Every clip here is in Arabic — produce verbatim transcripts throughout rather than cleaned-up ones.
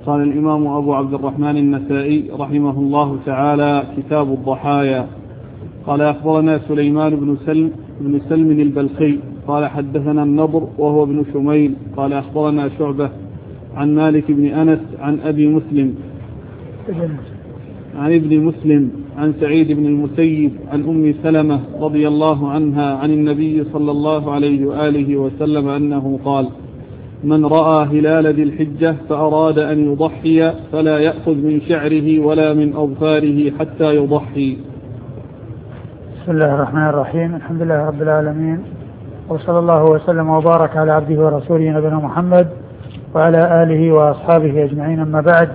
قال الإمام أبو عبد الرحمن النسائي رحمه الله تعالى: كتاب الضحايا. قال: أخبرنا سليمان بن سلم بن سلم البلخي قال: حدثنا النضر وهو ابن شميل قال: أخبرنا شعبة عن مالك بن أنس عن أبي مسلم عن ابن مسلم عن سعيد بن المسيب عن أم سلمة رضي الله عنها عن النبي صلى الله عليه وآله وسلم أنه قال: من رأى هلال ذي الحجة فأراد أن يضحي فلا يأخذ من شعره ولا من أظفاره حتى يضحي. بسم الله الرحمن الرحيم. الحمد لله رب العالمين، وصلى الله وسلم وبارك على عبده ورسوله نبينا محمد وعلى آله وأصحابه أجمعين، أما بعد.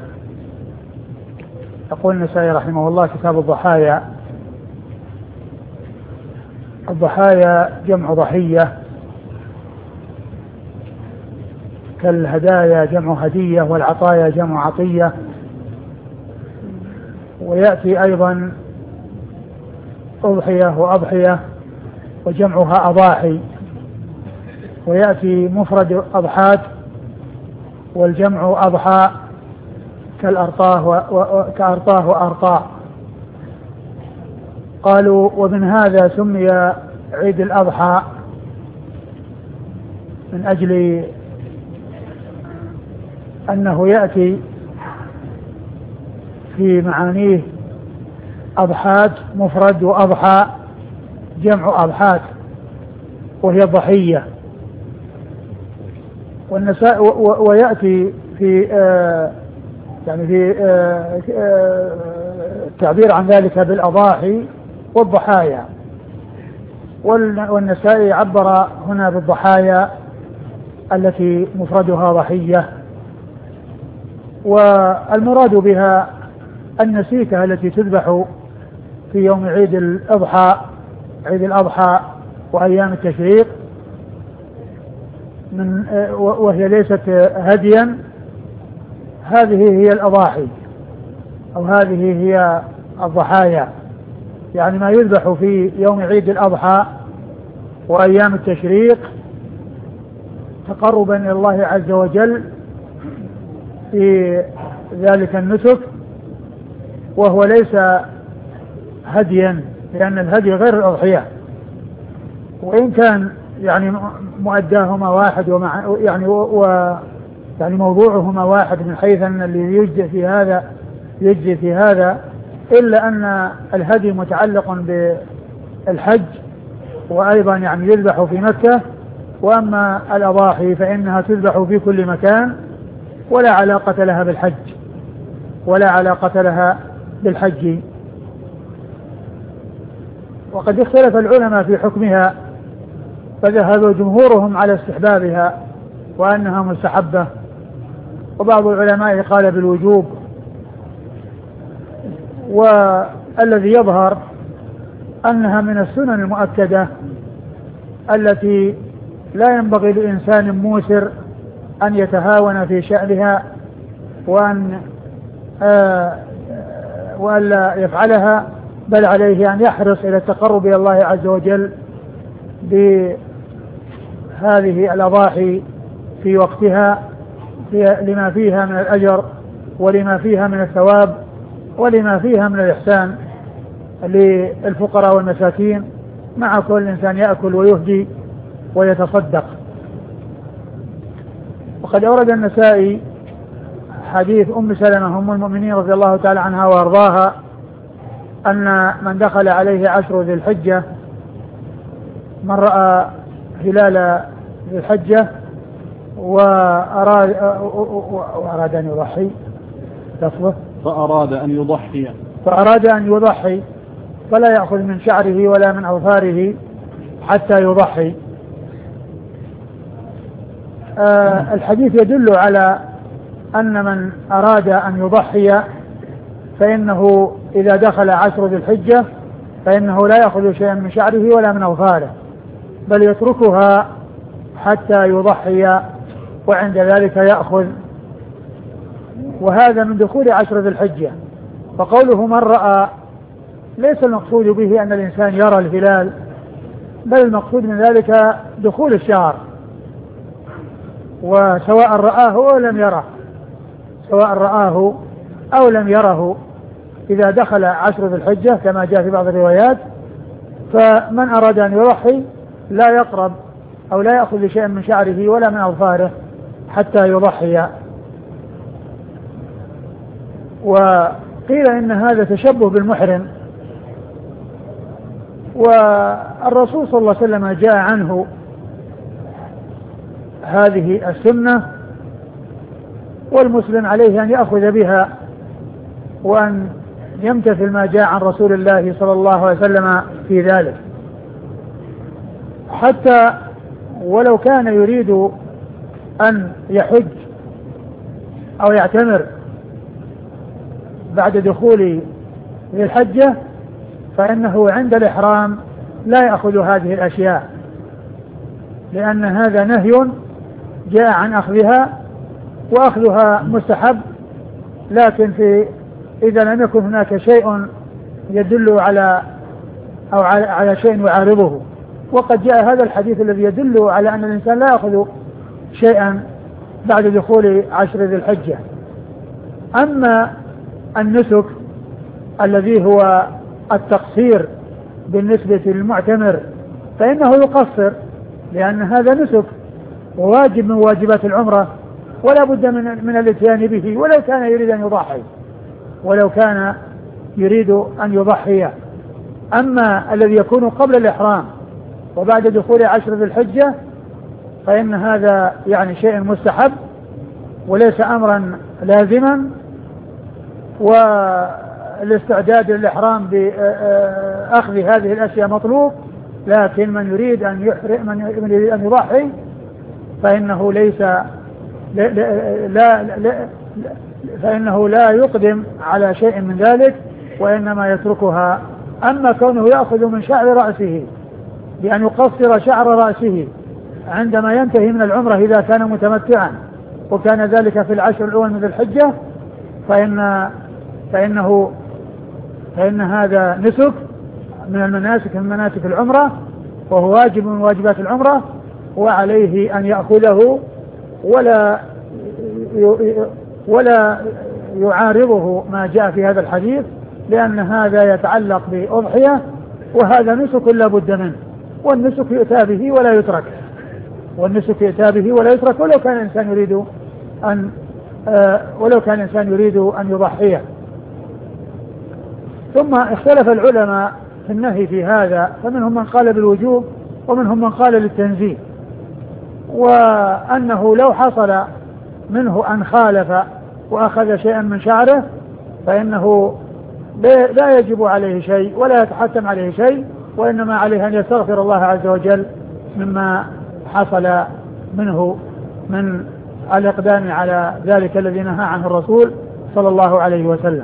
يقول النسائي رحمه الله: كتاب الضحايا. الضحايا جمع ضحية، كالهدايا جمع هدية، والعطايا جمع عطية. ويأتي أيضا أضحية وأضحية وجمعها أضاحي، ويأتي مفرد أضحات والجمع أضحى، كالأرطاه كأرطاه وأرطاء. قالوا: ومن هذا سمي عيد الأضحى من أجل أنه يأتي في معانيه أضحات مفرد وأضحى جمع أضحات، وهي الضحية. والنساء ويأتي في آه يعني في آه آه التعبير عن ذلك بالأضاحي والضحايا. والنسائي عبر هنا بالضحايا التي مفردها ضحية، والمراد بها النسيكة التي تذبح في يوم عيد الأضحى عيد الأضحى وأيام التشريق، من وهي ليست هديا. هذه هي الأضاحي، أو هذه هي الضحايا، يعني ما يذبح في يوم عيد الأضحى وأيام التشريق تقربا إلى الله عز وجل في ذلك النسك، وهو ليس هديا، لأن الهدي غير الأضحية، وإن كان يعني مؤداهما واحد ومع يعني و يعني موضوعهما واحد من حيث أن اللي يجزي في هذا يجزي في هذا، إلا أن الهدي متعلق بالحج، وأيضا يعني يذبح في مكة، وأما الأضاحي فإنها تذبح في كل مكان، ولا علاقة لها بالحج ولا علاقة لها بالحج. وقد اختلف العلماء في حكمها، فذهب جمهورهم على استحبابها وأنها مستحبة، وبعض العلماء قال بالوجوب. والذي يظهر أنها من السنن المؤكدة التي لا ينبغي لإنسان موسر أن يتهاون في شأنها، وأن آه وألا يفعلها، بل عليه أن يحرص إلى التقرب إلى الله عز وجل بهذه الأضاحي في وقتها، لما فيها من الأجر ولما فيها من الثواب ولما فيها من الإحسان للفقراء والمساكين، مع كل إنسان يأكل ويهدي ويتصدق. وقد أورد النسائي حديث أم سلمة أم المؤمنين رضي الله تعالى عنها وأرضاها أن من دخل عليه عشر ذي الحجة، من رأى هلال ذي الحجة وأراد, وأراد أن يضحي لفظه فأراد أن يضحي فأراد أن يضحي فلا يأخذ من شعره ولا من أظفاره حتى يضحي. آه الحديث يدل على أن من أراد أن يضحي فإنه إذا دخل عشر ذي الحجة فإنه لا يأخذ شيئا من شعره ولا من أظفاره، بل يتركها حتى يضحي، وعند ذلك يأخذ. وهذا من دخول عشر ذي الحجة. فقوله من رأى ليس المقصود به أن الإنسان يرى الهلال، بل المقصود من ذلك دخول الشهر، وسواء رآه أو لم يره، سواء رآه أو لم يره إذا دخل عشر ذي الحجة كما جاء في بعض الروايات. فمن أراد أن يضحي لا يقرب أو لا يأخذ شيئا من شعره ولا من أظفاره حتى يضحي. وقيل إن هذا تشبه بالمحرم، والرسول صلى الله عليه وسلم جاء عنه هذه السنة، والمسلم عليه أن يأخذ بها وأن يمتثل ما جاء عن رسول الله صلى الله عليه وسلم في ذلك، حتى ولو كان يريد أن يحج أو يعتمر بعد دخول ذي الحجة فإنه عند الإحرام لا يأخذ هذه الأشياء، لأن هذا نهي جاء عن أخذها، وأخذها مستحب، لكن في إذا لم يكن هناك شيء يدل على أو على شيء يعارضه. وقد جاء هذا الحديث الذي يدل على أن الإنسان لا يأخذ شيئا بعد دخول عشر ذي الحجة. أما النسك الذي هو التقصير بالنسبة للمعتمر فإنه يقصر، لأن هذا نسك وواجب من واجبات العمرة، ولا بد من, من الاتيان به ولو كان يريد أن يضحي ولو كان يريد أن يضحي. أما الذي يكون قبل الإحرام وبعد دخول عشر ذي الحجة فإن هذا يعني شيء مستحب وليس أمرا لازما، والاستعداد للإحرام بأخذ هذه الأشياء مطلوب، لكن من يريد أن يحرم من يريد أن يضحي فإنه ليس لا, لا, لا, لا فإنه لا يقدم على شيء من ذلك وإنما يتركها. أما كونه يأخذ من شعر رأسه بأن يقصر شعر رأسه عندما ينتهي من العمرة إذا كان متمتعا وكان ذلك في العشر الأول من الحجة فإن فإنه فإن هذا نسك من المناسك من مناسك العمرة، وهو واجب من واجبات العمرة، وعليه أن يأخذه ولا ولا يعارضه ما جاء في هذا الحديث، لأن هذا يتعلق بأضحية وهذا نسك لا بد منه، والنسك يؤتى به ولا يترك والنسك يؤتى به ولا يترك ولو كان الإنسان يريد أن آه ولو كان الإنسان يريد أن يضحيه. ثم اختلف العلماء في النهي في هذا، فمنهم من قال بالوجوب ومنهم من قال للتنزيه، وأنه لو حصل منه أن خالف وأخذ شيئا من شعره فإنه لا يجب عليه شيء ولا يتحتم عليه شيء، وإنما عليه أن يستغفر الله عز وجل مما حصل منه من الإقدام على ذلك الذي نهى عنه الرسول صلى الله عليه وسلم.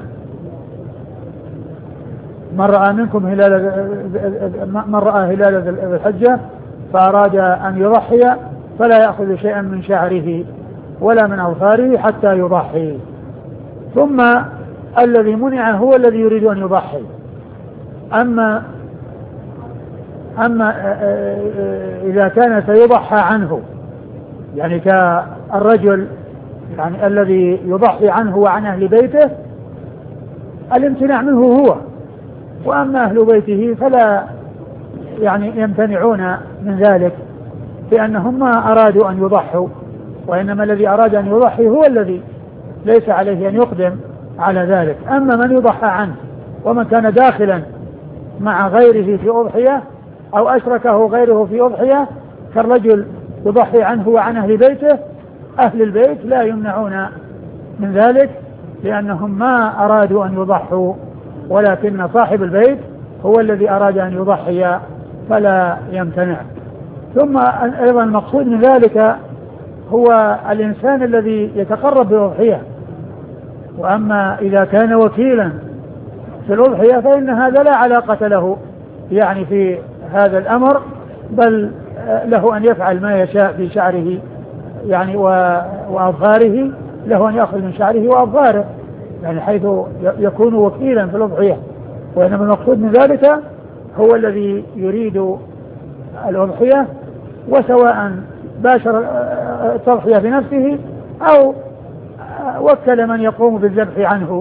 من رأى منكم هلال من رأى هلال ذي الحجة فأراد أن يضحي فلا يأخذ شيئا من شعره ولا من أظفاره حتى يضحي. ثم الذي منع هو الذي يريد أن يضحي. أما أما إذا كان سيضحى عنه، يعني كالرجل يعني الذي يضحي عنه وعن أهل بيته، الامتناع منه هو، وأما أهل بيته فلا يعني يمتنعون من ذلك لأنهم ما أرادوا أن يضحوا، وإنما الذي أراد أن يضحي هو الذي ليس عليه أن يقدم على ذلك. أما من يضحى عنه ومن كان داخلا مع غيره في أضحية أو أشركه غيره في أضحية كالرجل يضحي عنه وعن أهل بيته، أهل البيت لا يمنعون من ذلك لأنهم ما أرادوا أن يضحوا، ولكن صاحب البيت هو الذي أراد أن يضحي فلا يمتنع. ثم أيضا المقصود من ذلك هو الإنسان الذي يتقرب بالأضحية، وأما إذا كان وكيلا في الأضحية فإن هذا لا علاقة له يعني في هذا الأمر، بل له أن يفعل ما يشاء في شعره يعني وأظفاره، له أن يأخذ من شعره وأظفاره يعني حيث يكون وكيلا في الأضحية. وإنما المقصود من ذلك هو الذي يريد الأضحية، وسواء باشر التضحية بنفسه أو وكل من يقوم بالذبح عنه.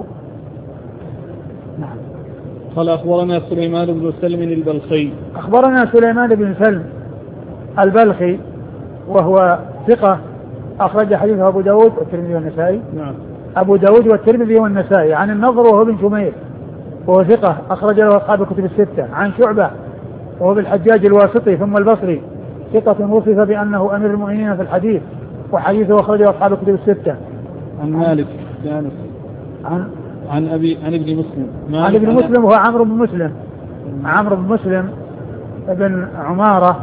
نعم. قال أخبرنا سليمان بن سلم البلخي. أخبرنا سليمان بن سلم البلخي وهو ثقة أخرج حديثه أبو داود والترمذي والنسائي. نعم. أبو داود والترمذي والنسائي. عن النضر وهو بن شمير وهو ثقة أخرج له أصحاب الكتب الستة. عن شعبة وهو بالحجاج الواسطي ثم البصري ثقة وصف بأنه أمير المؤمنين في الحديث وحديثه أخرجه أصحاب الكتب الستة. عن مالك عن عن أبي عن ابن مسلم. عن ابن مسلم وهو عمرو بن مسلم عمرو بن مسلم ابن عمارة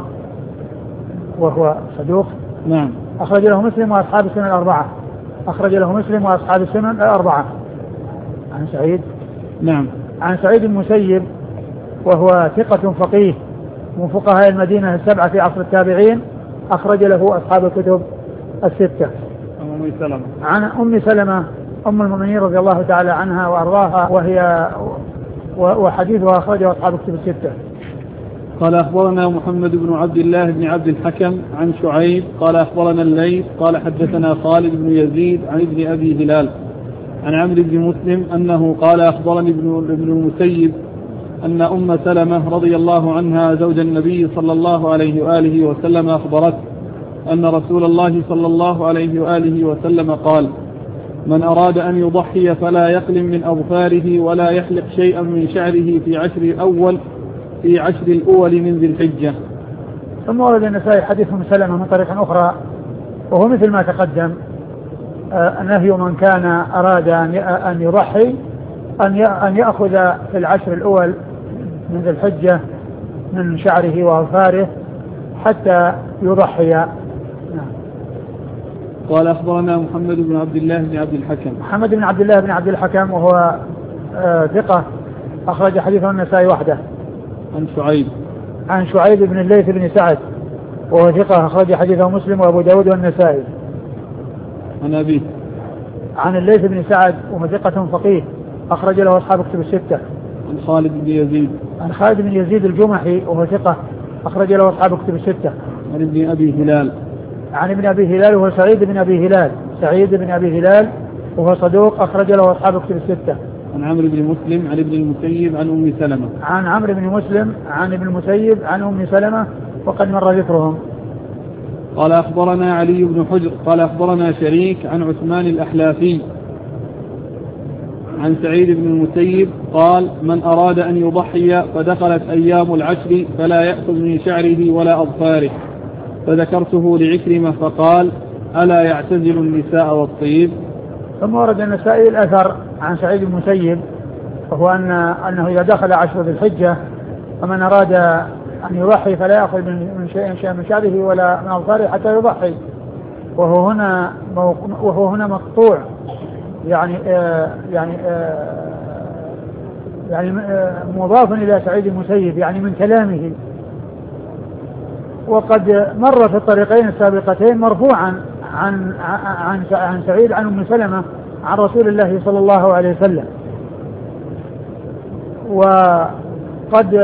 وهو صدوق. نعم. أخرج له مسلم وأصحاب السنن الأربعة. أخرج له مسلم وأصحاب السنن الأربعة. عن سعيد. نعم. عن سعيد المسيب وهو ثقة فقيه من فقهاء المدينة السبعة في عصر التابعين. أخرج له أصحاب الكتب الستة. أم سلمة. عن أم سلمة أم المؤمنين رضي الله تعالى عنها وأرضاها وهي وحديثها أخرجه أصحاب الكتب الستة. قال أخبرنا محمد بن عبد الله بن عبد الحكم عن شعيب قال أخبرنا الليث قال حدثنا خالد بن يزيد عن ابن أبي هلال عن عمرو بن مسلم أنه قال أخبرني ابن المسيب أن أم سلمة رضي الله عنها زوج النبي صلى الله عليه وآله وسلم أخبرت أن رسول الله صلى الله عليه وآله وسلم قال: من أراد أن يضحي فلا يقلم من أظفاره ولا يحلق شيئا من شعره في عشر الأول في عشر الأول من ذي الحجة. ثم ورد النسائي حديث أم سلمة من طريق أخرى وهو مثل ما تقدم. آه نهي من كان أراد أن يضحي أن يأخذ في العشر الأول من ذي الحجة من شعره وأظفاره حتى يضحي. نعم. قال أخبرنا محمد بن عبد الله بن عبد الحكم. محمد بن عبد الله بن عبد الحكم وهو آه ثقة أخرج حديثه النسائي وحده. عن شعيب. عن شعيب بن الليث بن سعد وهو ثقة أخرج حديثه مسلم وأبو داود والنسائي. عن أبيه. عن الليث بن سعد وهو ثقة فقيه أخرج له أصحاب الكتب الستة. عن خالد بن يزيد. عن خالد بن يزيد الجمحي وهو ثقة أخرج له أصحاب الكتب الستة. عن ابن أبي هلال. عن ابن أبي هلال وهو سعيد بن أبي هلال سعيد بن أبي هلال وهو صدوق أخرج له أصحاب الكتب الستة. عن عمرو بن مسلم عن ابن المسيب عن أم سلمة. عن عمرو بن مسلم عن ابن المسيب عن أم سلمة وقد مر ذكرهم. قال أخبرنا علي بن حجر قال أخبرنا شريك عن عثمان الأحلافي عن سعيد بن المسيب قال: من أراد أن يضحي فدخلت أيام العشر فلا يأخذ من شعره ولا أظفاره، فذكرته لعكرمة فقال: ألا يعتزل النساء والطيب؟ ثم ورد النسائي الأثر عن سعيد بن المسيب وهو أن أنه إذا دخل عشر ذي الحجة فمن أراد أن يضحي فلا يأخذ من شيء شيء من شعره ولا من أظفاره حتى يضحي، وهو هنا وهو هنا مقطوع يعني آه يعني آه يعني آه مضاف إلى سعيد المسيب يعني من كلامه، وقد مر في الطريقين السابقتين مرفوعا عن عن عن سعيد عن أم سلمة عن رسول الله صلى الله عليه وسلم. وقد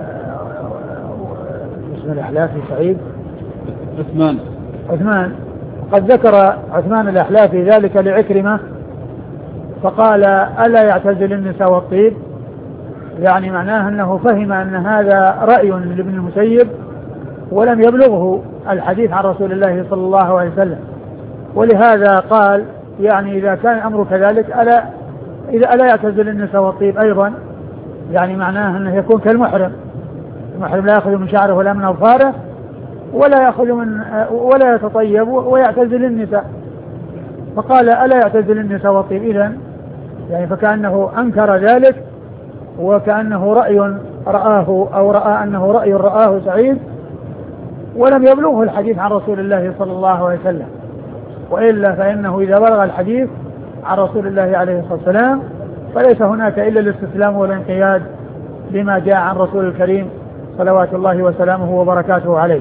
اسم الأحلافي سعيد عثمان عثمان قد ذكر عثمان الأحلافي ذلك لعكرمة فقال: ألا يعتزل النساء والطيب؟ يعني معناه أنه فهم أن هذا رأي لابن المسيب ولم يبلغه الحديث عن رسول الله صلى الله عليه وسلم، ولهذا قال يعني إذا كان الأمر كذلك ألا إذا ألا يعتزل النساء والطيب أيضا، يعني معناه أنه يكون كالمحرم. المحرم لا يأخذ من شعره ولا من أظفاره ولا يأخذ من ولا يتطيب ويعتزل النساء، فقال: ألا يعتزل النساء والطيب؟ إذن يعني فكأنه أنكر ذلك وكأنه رأي رآه أو رأى أنه رأي رآه سعيد ولم يبلغه الحديث عن رسول الله صلى الله عليه وسلم، وإلا فإنه إذا بلغ الحديث عن رسول الله عليه الصلاة والسلام فليس هناك إلا الاستسلام والانقياد لما جاء عن رسول الكريم صلوات الله وسلامه وبركاته عليه.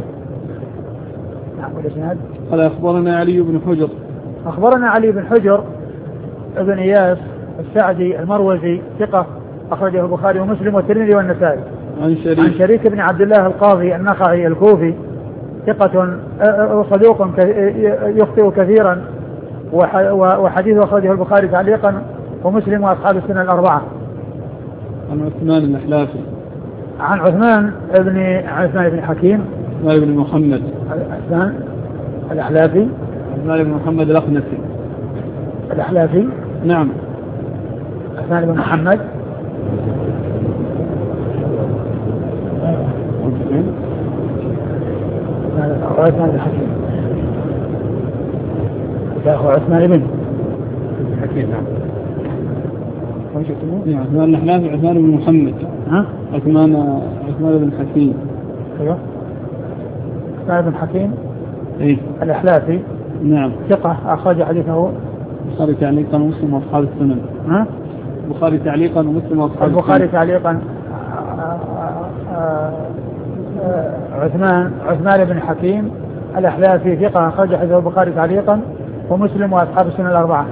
قال أخبرنا علي بن حجر. أخبرنا علي بن حجر ابن إياس السعدي المروزي ثقة أخرجه البخاري ومسلم والترمذي والنسائي. عن شريك. عن شريك بن عبد الله القاضي النخعي الكوفي ثقة صدوق يخطئ كثيرا وحديث أخرجه البخاري تعليقا ومسلم وأصحاب السنة الأربعة. عن عثمان الأحلافي. عن عثمان بن عثمان بن حكيم. عثمان بن محمد. عثمان الأحلافي. عثمان بن محمد الأخنسي. الأحلافي. نعم. عثمان بن محمد. عثمان بن حكيم. أخو عثمان بن حكيم. نعم. عثمان الأحلافي عثمان بن محمد. ها؟ عثمان عثمان بن حكيم. أيوه. عثمان بن حكيم. إيه. الأحلافي. نعم. ثقة أخرج حديثه البخاري تعليقا ومسلم وأصحاب السنن. ها؟ البخاري تعليقا ومسلم وأصحاب السنن. البخاري تعليقا عثمان عثمان بن حكيم الأحلافي ثقة أخرج حديثه البخاري تعليقا ومسلم وأصحاب السنن الأربعة.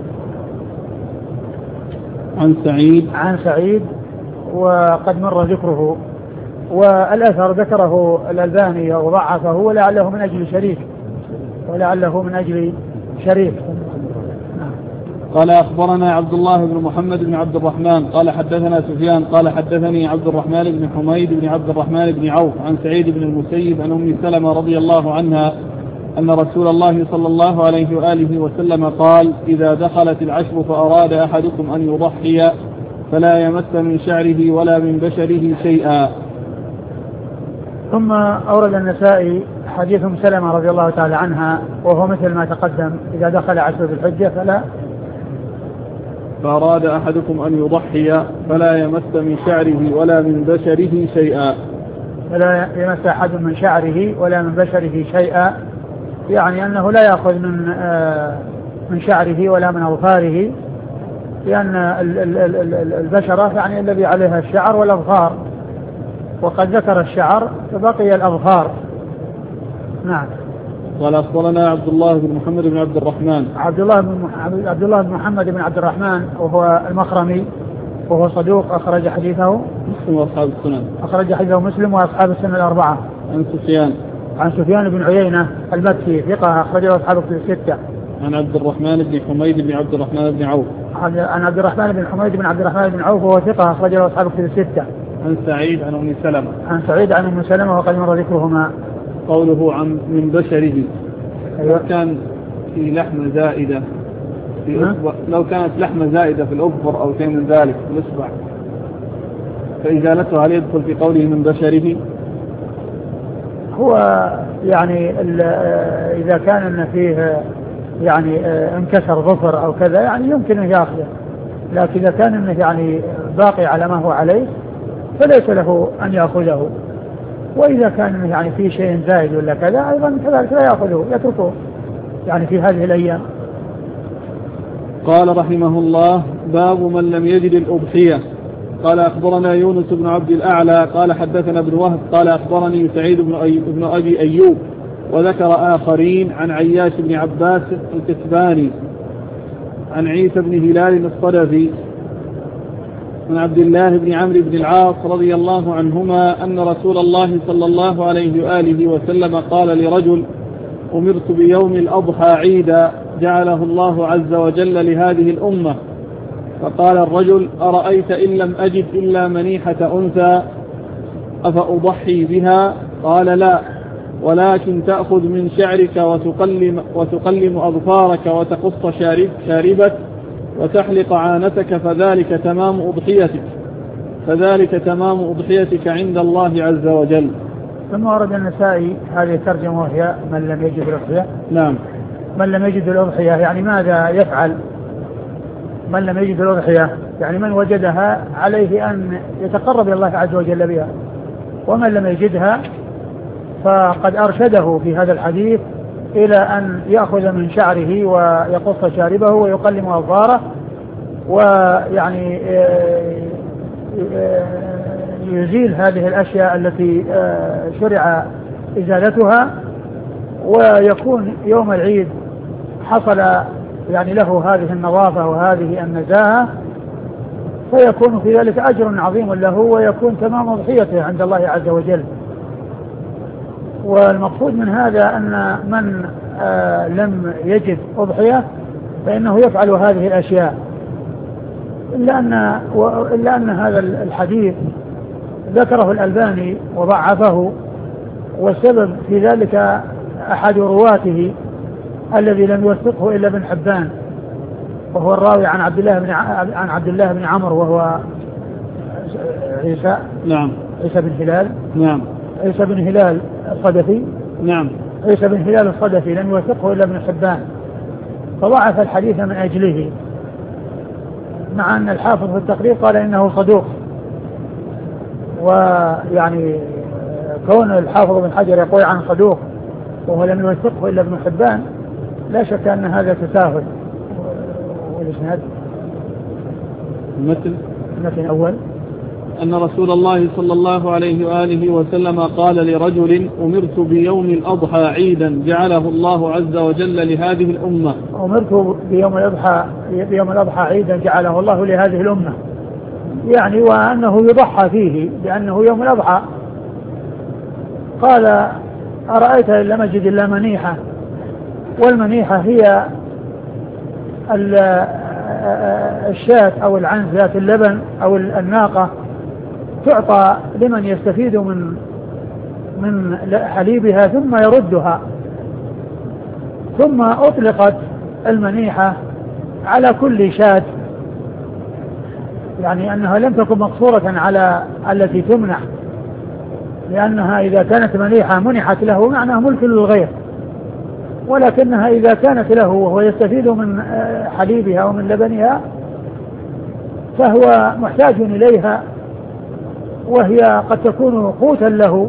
عن سعيد. عن سعيد وقد مر ذكره، والأثر ذكره الألباني وضعفه ولعله من أجل شريك ولعله من أجل شريك. قال أخبرنا عبد الله بن محمد بن عبد الرحمن قال حدثنا سفيان قال حدثني عبد الرحمن بن حميد بن عبد الرحمن بن عوف عن سعيد بن المسيب عن أم سلمة رضي الله عنها أن رسول الله صلى الله عليه وآله وسلم قال: إذا دخلت العشر فأراد أحدكم أن يضحي فلا يمس من شعره ولا من بشره شيئا. ثم أورد النسائي حديث أم سلمة رضي الله تعالى عنها وهو مثل ما تقدم: إذا دخل عشر ذي الحجة فلا فأراد أحدكم أن يضحي فلا يمس من شعره ولا من بشره شيئا. فلا يمس أحد من شعره ولا من بشره شيئا، يعني أنه لا يأخذ من من شعره ولا من أظفاره، لأن البشرة يعني الذي عليها الشعر والأظفار، وقد ذكر الشعر فبقي الأظفار. نعم. قال أخبرنا عبد الله بن محمد بن عبد الرحمن. عبد الله بن عبد الله بن محمد بن عبد الرحمن وهو المخرمي وهو صدوق أخرج حديثه مسلم وأصحاب السنن. أخرج حديثه مسلم وأصحاب السنن الأربعة. عن سفيان. عن سفيان بن عيينة المكي ثقة أخرجه أصحاب الستة. عن عبد الرحمن بن حميد بن عبد الرحمن بن عوف. عن عبد الرحمن بن حميد بن عبد الرحمن بن عوف وهو ثقة أخرجه أصحاب الستة. عن سعيد عن أم سلمة. عن سعيد عن أم سلمة وقد مر ذكرهما. قوله عن من بشره. أيوة. لو كان في لحمة زائدة في أصبع، لو كانت لحمة زائدة في الأظفر أو شيء من ذلك في الإصبع فإزالته هل يدخل في قوله من بشره؟ هو يعني إذا كان إن فيه يعني انكسر ظفر أو كذا يعني يمكن أن يأخذه، لكن إذا كان إنه يعني باقي على ما هو عليه فليس له أن يأخذه. وإذا كان يعني في شيء زائد ولا كذا أيضا كذلك لا يأخذه، يتركه يعني في هذه الأيام. قال رحمه الله: باب من لم يجد الأضحية. قال أخبرنا يونس بن عبد الأعلى قال حدثنا ابن وهب قال أخبرني سعيد بن, أي... بن أبي أيوب وذكر آخرين عن عياش بن عباس الكتباني عن عيسى بن هلال الصدفي عن عبد الله بن عمرو بن العاص رضي الله عنهما أن رسول الله صلى الله عليه وآله وسلم قال لرجل: أمرت بيوم الأضحى عيدا جعله الله عز وجل لهذه الأمة. فقال الرجل: أرأيت إن لم أجد إلا منيحة أنثى أفأضحي بها؟ قال: لا، ولكن تأخذ من شعرك وتقلم, وتقلم أظفارك وتقص شارب شاربك وتحلق عانتك فذلك تمام أضحيتك فذلك تمام أضحيتك عند الله عز وجل. ثم ورد النسائي هذه الترجمة وهي: من لم يجد الأضحية. نعم. من لم يجد الأضحية يعني ماذا يفعل؟ من لم يجد الأضحية يعني من وجدها عليه أن يتقرب إلى الله عز وجل بها، ومن لم يجدها فقد أرشده في هذا الحديث إلى أن يأخذ من شعره ويقص شاربه ويقلم أظفاره، ويعني يزيل هذه الأشياء التي شرع إزالتها، ويكون يوم العيد حصل يعني له هذه النظافة وهذه النزاهة، فيكون في ذلك أجر عظيم له ويكون تمام أضحيته عند الله عز وجل. والمقصود من هذا أن من آه لم يجد أضحية فإنه يفعل هذه الأشياء، إلا أن, إلا أن هذا الحديث ذكره الألباني وضعفه، والسبب في ذلك أحد رواته الذي لم يوثقه إلا ابن حبان، وهو الراوي عن عبد الله بن عن عبد الله بن عمرو وهو عيسى نعم عيسى بن هلال نعم عيسى بن هلال الصدفي نعم عيسى بن هلال الصدفي لم يوثقه إلا ابن حبان، فضعف الحديث من أجله، مع أن الحافظ في التقريب قال إنه صدوق. ويعني كون الحافظ بن حجر يقول عن صدوق وهو لم يوثقه إلا ابن حبان لا شك أن هذا تساهل. والإسناد المتن المتن أول أن رسول الله صلى الله عليه وآله وسلم قال لرجل: أمرت بيوم الأضحى عيدا جعله الله عز وجل لهذه الأمة. أمرت بيوم الأضحى بيوم الأضحى عيدا جعله الله لهذه الأمة، يعني وأنه يضحى فيه لأنه يوم الأضحى. قال: أرأيت إن لم أجد إلا منيحة، والمنيحة هي الشاة أو العنز ذات اللبن أو الناقة، تعطى لمن يستفيد من من حليبها ثم يردها. ثم أطلقت المنيحة على كل شاة، يعني أنها لم تكن مقصورة على التي تمنح، لأنها إذا كانت منيحة منحت له معناه ملك للغير، ولكنها إذا كانت له وهو يستفيد من حليبها ومن لبنها فهو محتاج إليها، وهي قد تكون قوتا له.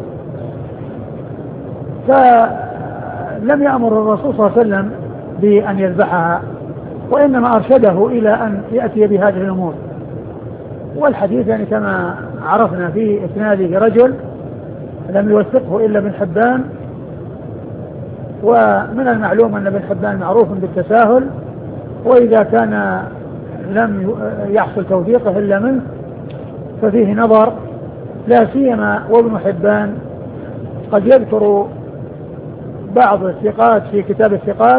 فلم يأمر الرسول صلى الله عليه وسلم بأن يذبحها، وإنما أرشده إلى أن يأتي بهذه الأمور. والحديث يعني كما عرفنا في إسناده رجل لم يوثقه إلا ابن حبان، ومن المعلوم أن ابن حبان معروف بالتساهل، وإذا كان لم يحصل توثيقه إلا منه ففيه نظر، لا سيما وابن حبان قد يذكر بعض الثقات في كتاب الثقات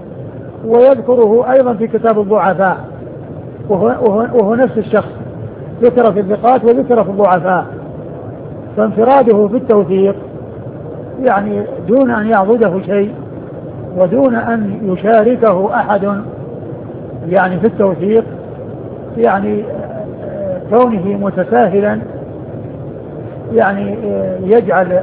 ويذكره أيضا في كتاب الضعفاء، وهو, وهو, وهو نفس الشخص، ذكر في الثقات وذكر في الضعفاء. فانفراده في التوثيق يعني دون أن يعضده شيء ودون أن يشاركه أحد يعني في التوثيق، يعني كونه متساهلا يعني يجعل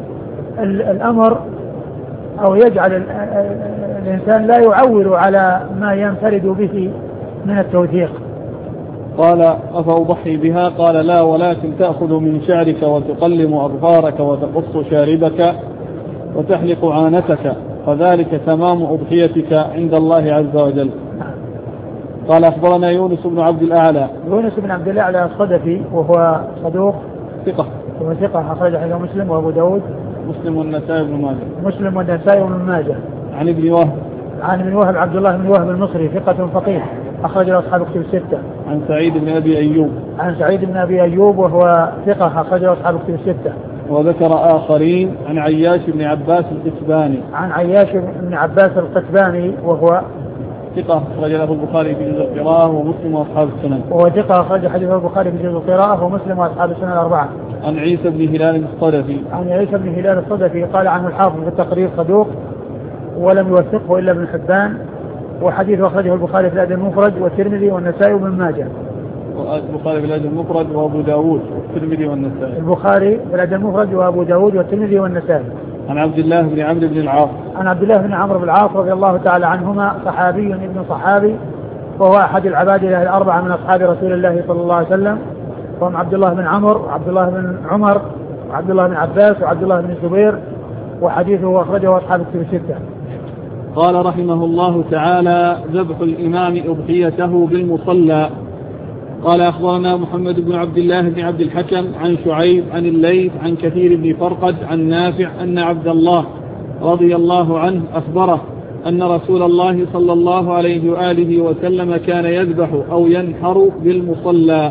الأمر أو يجعل الإنسان لا يعول على ما ينفرد به من التوثيق. قال: أفأضحي بها؟ قال: لا، ولكن تأخذ من شعرك وتقلم أظفارك وتقص شاربك وتحلق عانتك، فذلك تمام أضحيتك عند الله عز وجل. قال: أخبرنا يونس بن عبد الأعلى. يونس بن عبد الأعلى الصدفي وهو صدوق ثقة وهو ثقة أخرج حديثه مسلم وأبو داود مسلم والنسائي بن ماجه مسلم والنسائي بن ماجه. عن ابن وهب عن ابن وهب عبد الله بن وهب المصري ثقة فقيه أخرج له أصحاب كتب الستة. عن سعيد بن أبي أيوب عن سعيد بن أبي أيوب وهو ثقة أخرج له أصحاب كتب الستة. وذكر آخرين عن عياش بن عباس القتباني عن عياش بن عباس القتباني وهو ثقة أخرج له البخاري في جزء القراءة ومسلم وأصحاب السنن. وهو ثقة أخرج حديثه البخاري في جزء القراءة ومسلم وأصحاب السنن الأربعة. عن عيسى بن هلال الصدفي عن عيسى بن هلال الصدفي قال عنه الحافظ في التقرير صدوق ولم يوثقه إلا ابن حبان، وحديثه أخرجه البخاري في الأدب المفرد والترمذي والنسائي وابن ماجه. البخاري في الأدب المفرد وأبو داود والترمذي والنسائي. البخاري في الأدب المفرد وأبو داود والترمذي والنسائي. عن عبد الله بن عمرو بن العاص. عن عبد الله بن عمرو بن العاص رضي الله تعالى عنهما، صحابي ابن صحابي، وهو أحد العباد الأربعة من أصحاب رسول الله صلى الله عليه وسلم، وهم عبد الله بن عمرو وعبد الله بن عمر وعبد الله بن عباس وعبد الله بن الزبير، وحديثه أخرجه أصحاب الكتب الستة. قال رحمه الله تعالى: ذبح الإمام أضحيته بالمصلى. قال: أخبرنا محمد بن عبد الله بن عبد الحكم عن شعيب عن الليث عن كثير بن فرقد عن نافع أن عبد الله رضي الله عنه أخبره أن رسول الله صلى الله عليه وآله وسلم كان يذبح أو ينحر بالمصلى.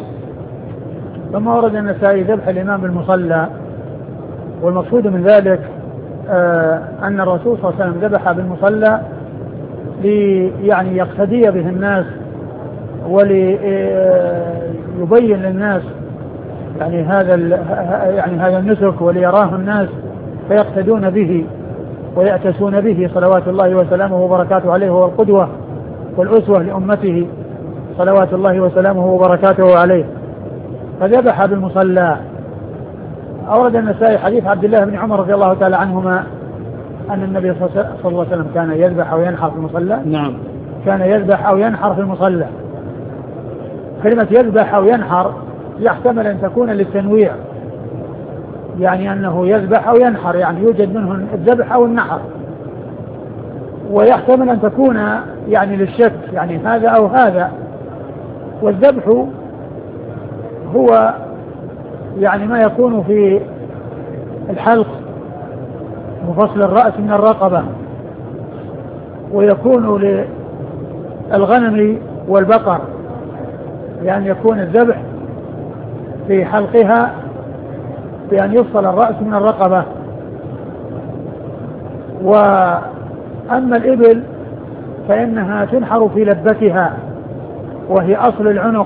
ثم ورد النسائي ذبح الإمام بالمصلى، والمقصود من ذلك آه أن الرسول صلى الله عليه وسلم ذبح بالمصلى لي يعني يقتدي به الناس وليبين للناس يعني هذا يعني هذا النسك وليراه الناس فيقتدون به ويأتسون به صلوات الله وسلامه وبركاته عليه، هو القدوة والأسوة لأمته صلوات الله وسلامه وبركاته عليه. فذبح بالمصلى. أورد النسائي حديث عبد الله بن عمر رضي الله تعالى عنهما أن النبي صلى الله عليه وسلم كان يذبح أو ينحر في المصلى. نعم. كان يذبح أو ينحر في المصلى. كلمة يذبح أو ينحر يحتمل أن تكون للتنويع، يعني أنه يذبح أو ينحر، يعني يوجد منه الذبح أو النحر، ويحتمل أن تكون يعني للشك، يعني هذا أو هذا. والذبح هو يعني ما يكون في الحلق مفصل الرأس من الرقبة، ويكون للغنم والبقر، يعني يكون الذبح في حلقها بأن يفصل الرأس من الرقبة. وأما الإبل فإنها تنحر في لبتها، وهي أصل العنق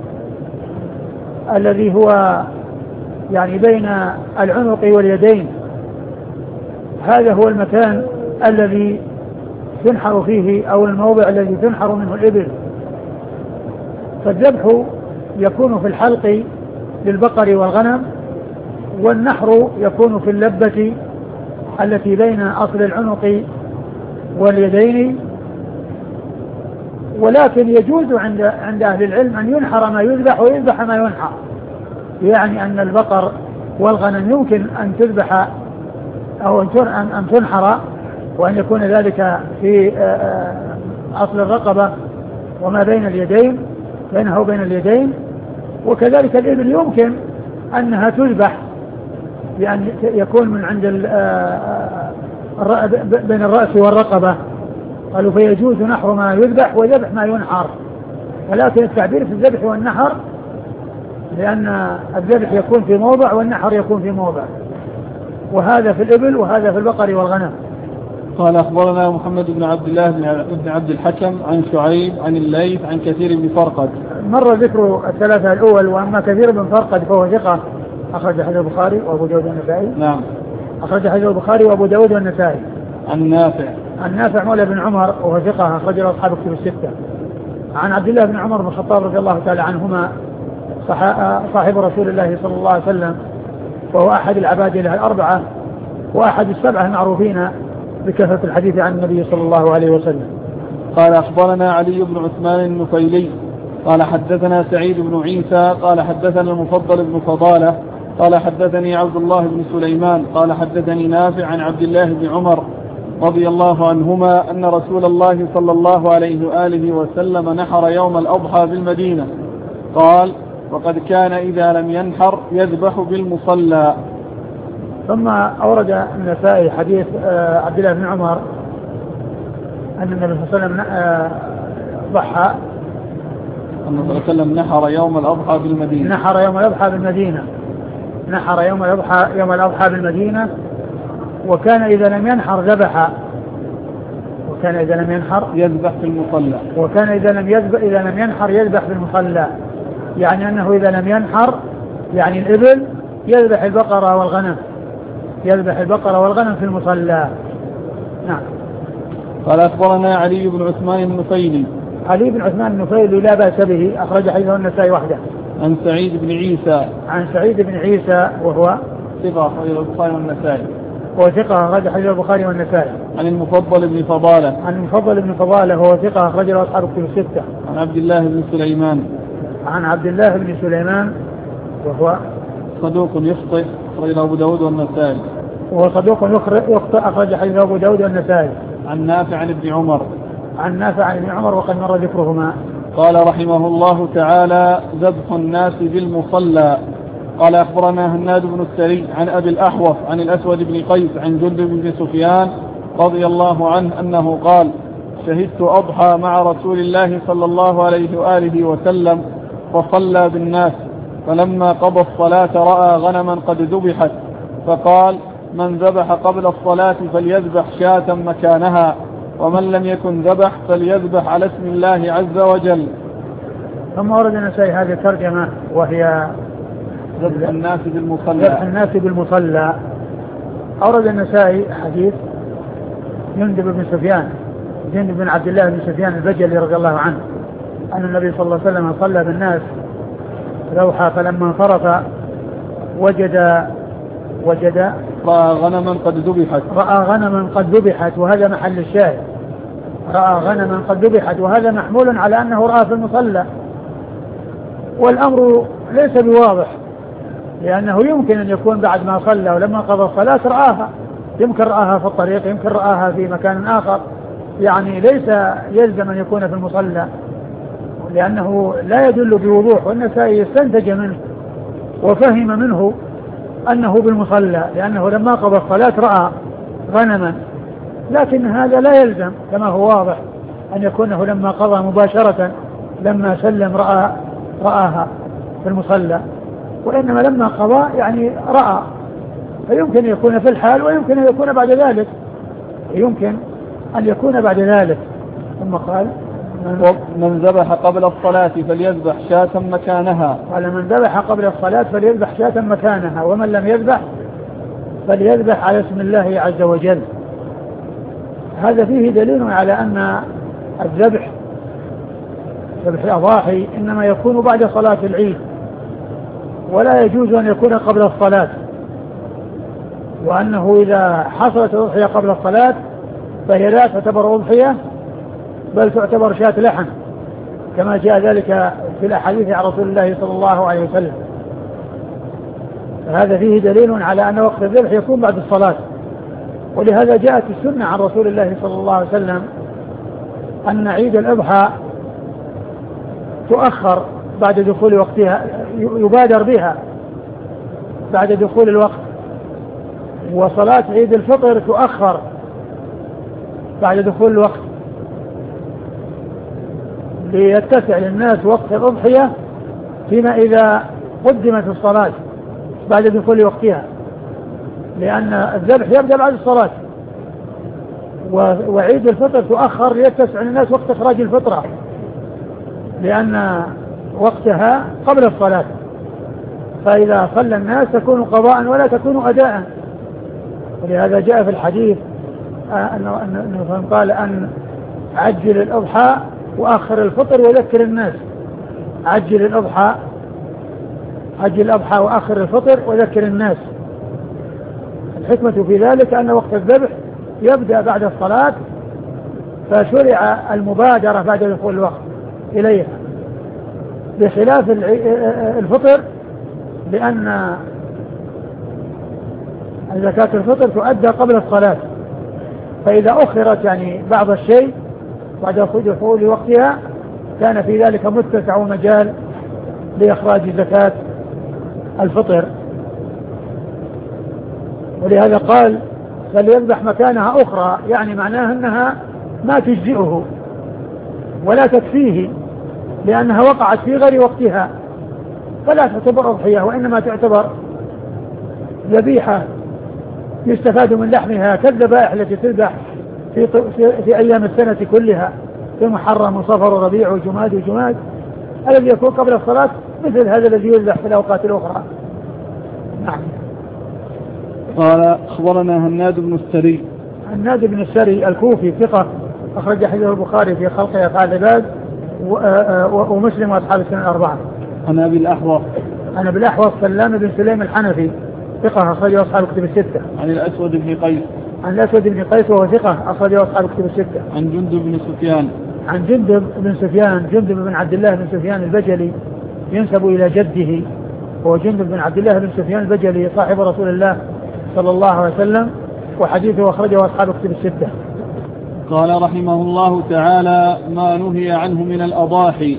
الذي هو يعني بين العنق واليدين، هذا هو المكان الذي تنحر فيه أو الموضع الذي تنحر منه الإبل. فالذبح يكون في الحلق للبقر والغنم، والنحر يكون في اللبة التي بين أصل العنق واليدين. ولكن يجوز عند عند أهل العلم أن ينحر ما يذبح ويذبح ما ينحر، يعني أن البقر والغنم يمكن أن تذبح أو أن تنحر، وأن يكون ذلك في أصل الرقبة وما بين اليدين، بينها وبين اليدين. وكذلك الإبل يمكن أنها تذبح بأن يكون من عند بين الرأس والرقبة، قالوا فيجوز نحر ما يذبح وذبح ما ينحر. ولكن التعبير في الذبح والنحر لأن الذبح يكون في موضع والنحر يكون في موضع، وهذا في الإبل وهذا في البقر والغنم. قال أخبرنا محمد بن عبد الله بن عبد الحكم عن شعيب عن الليث عن كثير بن فرقد. مر ذكر الثلاثة الأول، وأما كثير بن فرقد فهو ثقة أخرج حديث البخاري وأبو داود والنسائي. نعم. أخرج حديث البخاري وأبو داود والنسائي. عن نافع. عن نافع مولى بن عمر وهو ثقة أخرج له أصحاب كتب الستة. عن عبد الله بن عمر بن الخطاب رضي الله تعالى عنهما صاحب رسول الله صلى الله عليه وسلم، وهو أحد العباد له الأربعة وأحد السبعة المعروفين بكثرة الحديث عن النبي صلى الله عليه وسلم. قال أخبرنا علي بن عثمان النفيلي قال حدثنا سعيد بن عيسى قال حدثنا المفضل بن فضالة قال حدثني عبد الله بن سليمان قال حدثني نافع عن عبد الله بن عمر رضي الله عنهما أن رسول الله صلى الله عليه وآله وسلم نحر يوم الأضحى بالمدينة. قال وقد كان إذا لم ينحر يذبح بالمصلى. ثم أورد النسائي حديث عبد الله بن عمر أن النبي صلى الله عليه وسلم ضحى، أن النبي صلى الله عليه وسلم نحر يوم الأضحى بالمدينة. نحر يوم الأضحى بالمدينة نحر يوم الأضحى يوم الأضحى بالمدينة وكان إذا لم ينحر ذبح، وكان إذا لم ينحر يذبح في المصلى، وكان إذا لم يذبح إذا لم ينحر يذبح في المصلى، يعني أنه إذا لم ينحر يعني الإبل يذبح البقرة والغنم يذبح البقرة والغنم في المصلى. نعم. قال أخبرنا علي بن عثمان النفيلي. علي بن عثمان النفيلي لا بأس به، أخرج حديثه النسائي وحده. عن سعيد بن عيسى. عن سعيد بن عيسى وهو ثقة أخرج البخاري والنسائي. هو ثقة أخرج حديث البخاري والنسائي. عن المفضل بن فضالة. عن المفضل بن فضالة وهو ثقة أخرج له أصحاب الكتب الستة. عن عبد الله بن سليمان. عن عبد الله بن سليمان وهو صدوق يخطئ أخرج له أبو داود والنسائي. وهو صدوق يخطئ أخرج حديث أبو داود والنسائي. عن نافع عن ابن عمر. عن نافع عن ابن عمر وقد مر ذكرهما. قال رحمه الله تعالى ذبح الناس بالمصلى. قال أخبرنا هناد بن السري عن أبي الأحوص عن الأسود بن قيس عن جندب بن سفيان رضي الله عنه أنه قال شهدت أضحى مع رسول الله صلى الله عليه وآله وسلم فصلى بالناس، فلما قضى الصلاة رأى غنما قد ذبحت فقال من ذبح قبل الصلاة فليذبح شاة مكانها، ومن لم يكن ذبح فليذبح على اسم الله عز وجل. ثم ورد النسائي هذه الترجمة وهي ذبح الناس بالمصلى. ذبح الناس بالمصلى. أورد النسائي حديث جندب بن سفيان جندب بن عبد الله بن سفيان البجلي رضي الله عنه أن النبي صلى الله عليه وسلم صلى بالناس روحا فلما انصرف وجد وجد رأى غنما قد ذبحت رأى غنما قد ذبحت وهذا محل الشاهد. رأى غنما قد ذبحت وهذا محمول على أنه رأى في المصلى، والأمر ليس بواضح لأنه يمكن أن يكون بعد ما صلى ولما قضى الصلاة رآها، يمكن رآها في الطريق، يمكن رآها في مكان آخر، يعني ليس يلزم أن يكون في المصلى لأنه لا يدل بوضوح. والنسائي استنتج منه وفهم منه أنه بالمصلى لأنه لما قضى الصلاة رأى غنما، لكن هذا لا يلزم كما هو واضح أن يكونه لما قضى مباشرة لما سلم رأى رآها في المصلى، وإنما لما قضى يعني رأى، فيمكن يكون في الحال ويمكن أن يكون بعد ذلك، يمكن أن يكون بعد ذلك. ثم قال من ذبح قبل الصلاة فليذبح شاة مكانها. قال من ذبح قبل الصلاة فليذبح شاة مكانها، ومن لم يذبح فليذبح على اسم الله عز وجل. هذا فيه دليل على أن الذبح ذبح الأضاحي إنما يكون بعد صلاة العيد، ولا يجوز أن يكون قبل الصلاة، وأنه إذا حصلت الأضحية قبل الصلاة فهي لا تعتبر أضحية بل تعتبر شاة لحم، كما جاء ذلك في الأحاديث عن رسول الله صلى الله عليه وسلم. هذا فيه دليل على أن وقت الذبح يكون بعد الصلاة، ولهذا جاءت السنة عن رسول الله صلى الله عليه وسلم أن عيد الأضحى تؤخر بعد دخول وقتها، يبادر بها بعد دخول الوقت، وصلاة عيد الفطر تؤخر بعد دخول الوقت ليتسع للناس وقت الأضحية، فيما إذا قدمت الصلاة بعد دخول وقتها، لأن الذبح يبدأ بعد الصلاة، وعيد الفطر تؤخر ليتسع للناس وقت إخراج الفطرة لأن وقتها قبل الصلاة، فإذا صلى الناس تكون قضاء ولا تكون أداء. ولهذا جاء في الحديث أنه قال أن عجل الأضحى وأخر الفطر وذكر الناس. عجل الأضحى عجل الأضحى وأخر الفطر وذكر الناس. الحكمة في ذلك أن وقت الذبح يبدأ بعد الصلاة، فشرع المبادرة بعد دخول الوقت إليها، بخلاف الفطر لأن زكاة الفطر تؤدى قبل الصلاة، فإذا أخرت يعني بعض الشيء بعد دخول وقتها كان في ذلك متسع ومجال لإخراج زكاة الفطر. ولهذا قال فليذبح مكانها أخرى، يعني معناها أنها ما تجزئه ولا تكفيه لأنها وقعت في غير وقتها، فلا تعتبر أضحية وإنما تعتبر ذبيحة يستفاد من لحمها كالذبائح التي تذبح في, في أيام السنة كلها، في محرم وصفر وربيع وجماد وجماد، الذي يكون قبل الصلاة مثل هذا الذي يذبح في الأوقات الأخرى. نعم. قال أخبرنا هناد بن السري. هناد بن السري الكوفي ثقة، أخرج حديثه البخاري في خلق أفعال العباد ومسلم وأصحاب السنة الأربعة. عن أبي الأحوص عن أبي الأحوص سلام بن سليم الحنفي ثقة، أخرج أصحاب الكتب الستة. عن الأسود بن قيس عن الأسود بن قيس وهو ثقة، أخرج أصحاب الكتب الستة. عن جندب بن سفيان عن جندب بن سفيان جندب بن عبد الله بن سفيان البجلي ينسب إلى جده، هو جندب بن عبد الله بن سفيان البجلي صاحب رسول الله صلى الله عليه وسلم، وحديثه أخرجه أصحاب الكتب الستة. قال رحمه الله تعالى ما نهي عنه من الأضاحي.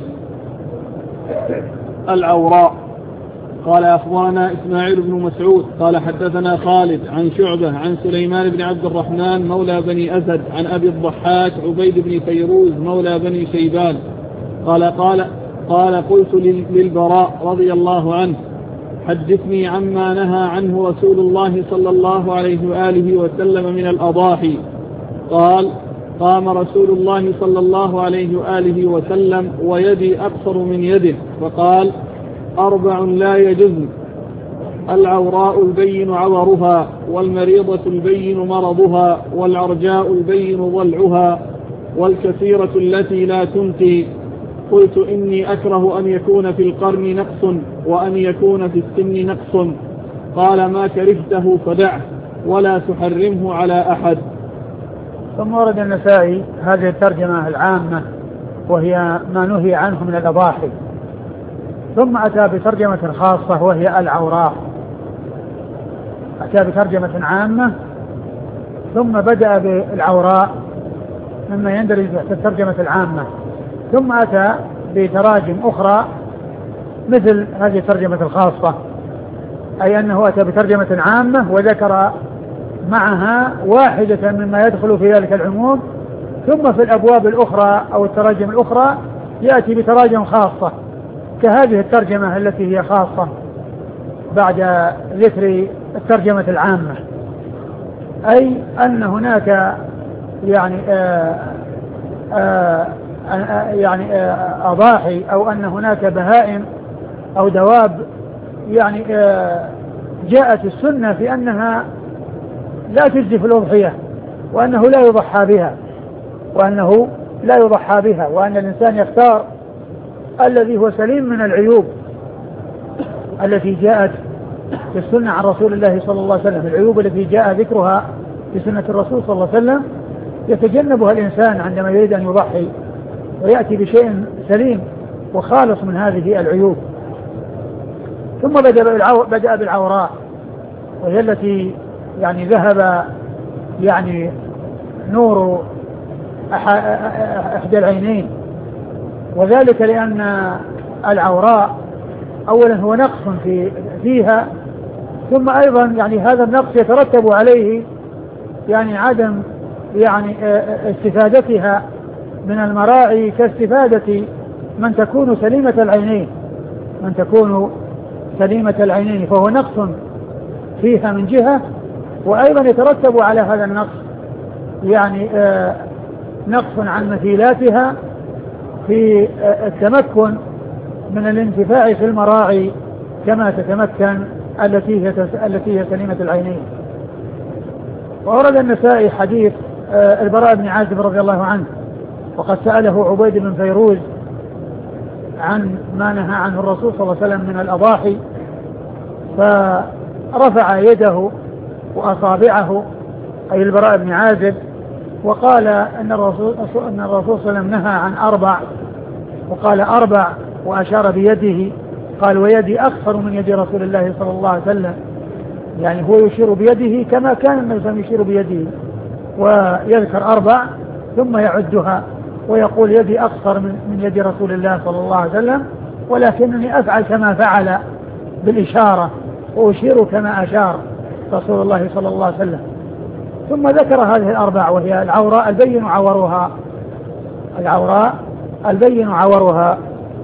العوراء. قال أخبرنا إسماعيل بن مسعود قال حدثنا خالد عن شعبة عن سليمان بن عبد الرحمن مولى بني أسد عن أبي الضحاك عبيد بن فيروز مولى بني شيبان قال قال قال قلت للبراء رضي الله عنه حدثني عما نهى عنه رسول الله صلى الله عليه وآله وسلم من الأضاحي. قال قام رسول الله صلى الله عليه وآله وسلم ويدي أقصر من يده فقال: أربع لا يجزن: العوراء البين عورها، والمريضة البين مرضها، والعرجاء البين ضلعها، والكثيرة التي لا تنقي. قلت: إني أكره أن يكون في القرن نقص وأن يكون في السن نقص. قال: ما كرهته فدعه ولا تحرمه على أحد. ثم ورد النسائي هذه الترجمة العامة وهي ما نهي عنه من الأضاحي، ثم أتى بترجمة خاصة وهي العوراء. أتى بترجمة عامة ثم بدأ بالعوراء مما يندرج تحت الترجمة العامة، ثم أتى بتراجم أخرى مثل هذه الترجمة الخاصة، أي أنه أتى بترجمة عامة وذكر معها واحدة مما يدخل في ذلك العموم، ثم في الأبواب الأخرى أو التراجم الأخرى يأتي بتراجم خاصة كهذه الترجمة التي هي خاصة بعد ذكر الترجمة العامة، أي أن هناك يعني آآ آآ يعني آآ أضاحي أو أن هناك بهائم أو دواب يعني جاءت السنة في أنها لا تجزي في الأضحية، وأنه لا يضحى بها وأنه لا يضحى بها وأن الإنسان يختار الذي هو سليم من العيوب التي جاءت في السنة عن رسول الله صلى الله عليه وسلم. العيوب التي جاء ذكرها في سنة الرسول صلى الله عليه وسلم يتجنبها الإنسان عندما يريد أن يضحي، ويأتي بشيء سليم وخالص من هذه العيوب. ثم بدأ بالعوراء وهي التي يعني ذهب يعني نور إحدى العينين، وذلك لأن العوراء أولا هو نقص في فيها، ثم أيضا يعني هذا النقص يترتب عليه يعني عدم يعني استفادتها من المراعي كاستفادة من تكون سليمة العينين من تكون سليمة العينين فهو نقص فيها من جهة، وأيضا يترتب على هذا النقص يعني نقص عن مثيلاتها في التمكن من الانتفاع في المراعي كما تتمكن التي هي التي هي سليمة العينين. وأورد النسائي حديث البراء بن عازب رضي الله عنه، وقد سأله عبيد بن فيروز عن ما نهى عنه الرسول صلى الله عليه وسلم من الأضاحي، فرفع يده وأصابعه أي البراء بن عازب وقال أن الرسول أن الرسول صلى الله عليه وسلم نهى عن أربع، وقال أربع وأشار بيده، قال: ويدي أكثر من يد رسول الله صلى الله عليه وسلم، يعني هو يشير بيده كما كان النبي صلى الله عليه وسلم يشير بيده، ويذكر أربع ثم يعدها ويقول: يدي أكثر من يد رسول الله صلى الله عليه وسلم، ولكنني أفعل كما فعل بالإشارة وأشير كما أشار رسول الله صلى الله عليه وسلم. ثم ذكر هذه الأربع وهي العوراء البين عورها العوراء البين عورها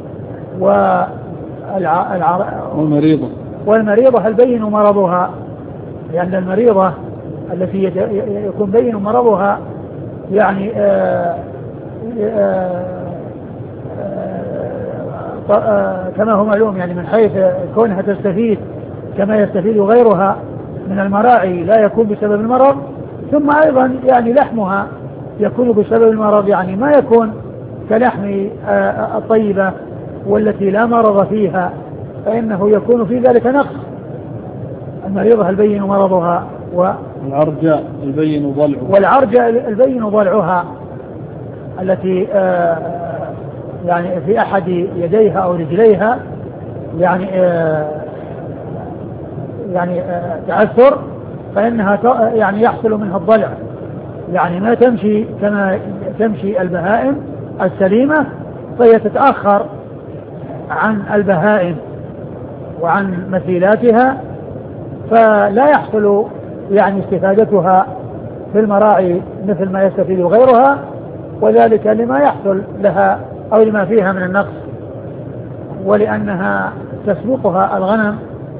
والمريضة والمريضة البين مرضها، لأن المريضة التي يكون بين مرضها يعني آآ آآ آآ كما هو معلوم يعني من حيث كونها تستفيد كما يستفيد غيرها من المراعي لا يكون بسبب المرض، ثم أيضا يعني لحمها يكون بسبب المرض، يعني ما يكون كلحم الطيبة والتي لا مرض فيها، فإنه يكون في ذلك نقص. المريضة البين مرضها والعرجاء البين ضلعها والعرجاء البين ضلعها التي يعني في أحد يديها أو رجليها يعني يعني تعثر، فإنها يعني يحصل منها الضلع، يعني ما تمشي كما تمشي البهائم السليمة، فهي تتأخر عن البهائم وعن مثيلاتها، فلا يحصل يعني استفادتها في المراعي مثل ما يستفيد غيرها، وذلك لما يحصل لها أو لما فيها من النقص، ولأنها تسبقها الغنم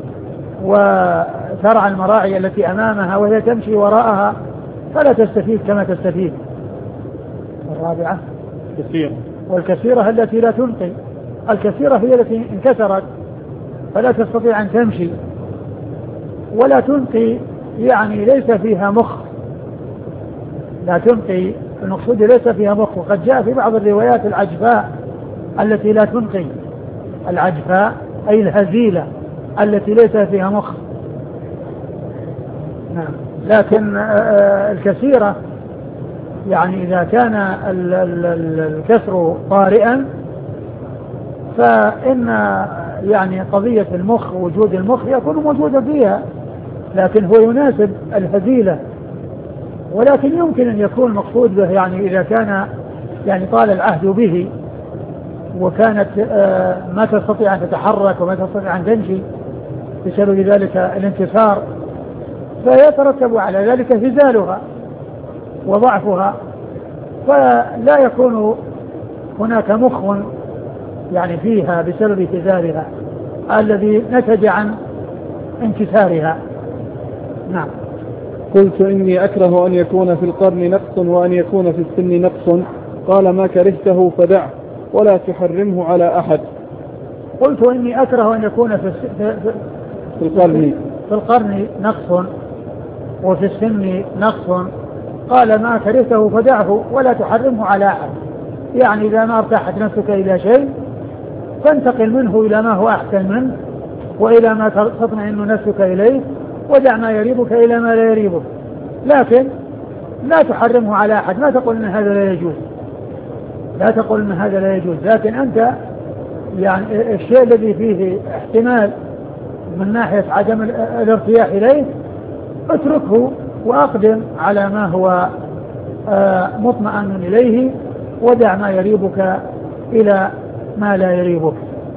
وترعى المراعي التي أمامها وهي تمشي وراءها فلا تستفيد كما تستفيد. الرابعة كثيرة. والكثيرة التي لا تنقي. الكثيرة هي التي انكسرت فلا تستطيع أن تمشي، ولا تنقي يعني ليس فيها مخ، لا تنقي المقصود ليس فيها مخ. وقد جاء في بعض الروايات العجفاء التي لا تنقي، العجفاء أي الهزيلة التي ليس فيها مخ. نعم. لكن الكثيرة يعني إذا كان الكسر طارئا فإن يعني قضية المخ وجود المخ يكون موجودا فيها، لكن هو يناسب الهزيلة. ولكن يمكن أن يكون مقصود به يعني إذا كان يعني طال العهد به وكانت ما تستطيع أن تتحرك وما تستطيع أن تمشي بسبب ذلك الانكسار، فيترتب على ذلك هزالها وضعفها، فلا يكون هناك مخ يعني فيها بسبب هزالها الذي نتج عن انكسارها. نعم. قلت إني أكره أن يكون في القرن نقص وأن يكون في السن نقص. قال ما كرهته فدعه ولا تحرمه على أحد. قلت إني أكره أن يكون في, في, في القرن في القرن نقص وفي السن نقص. قال ما كرهته فدعه ولا تحرمه على أحد، يعني إذا ما ارتاحت نفسك إلى شيء فانتقل منه إلى ما هو أحسن منه وإلى ما تطمئن نفسك إليه، ودع ما يريبك إلى ما لا يريبك، لكن لا تحرمه على أحد. ما تقول إن هذا لا يجوز، لا تقول إن هذا لا يجوز، لكن أنت يعني الشيء الذي فيه احتمال من ناحية عدم الارتياح إليه اتركه وأقدم على ما هو مطمئن إليه، ودع ما يريبك إلى ما لا يريبك.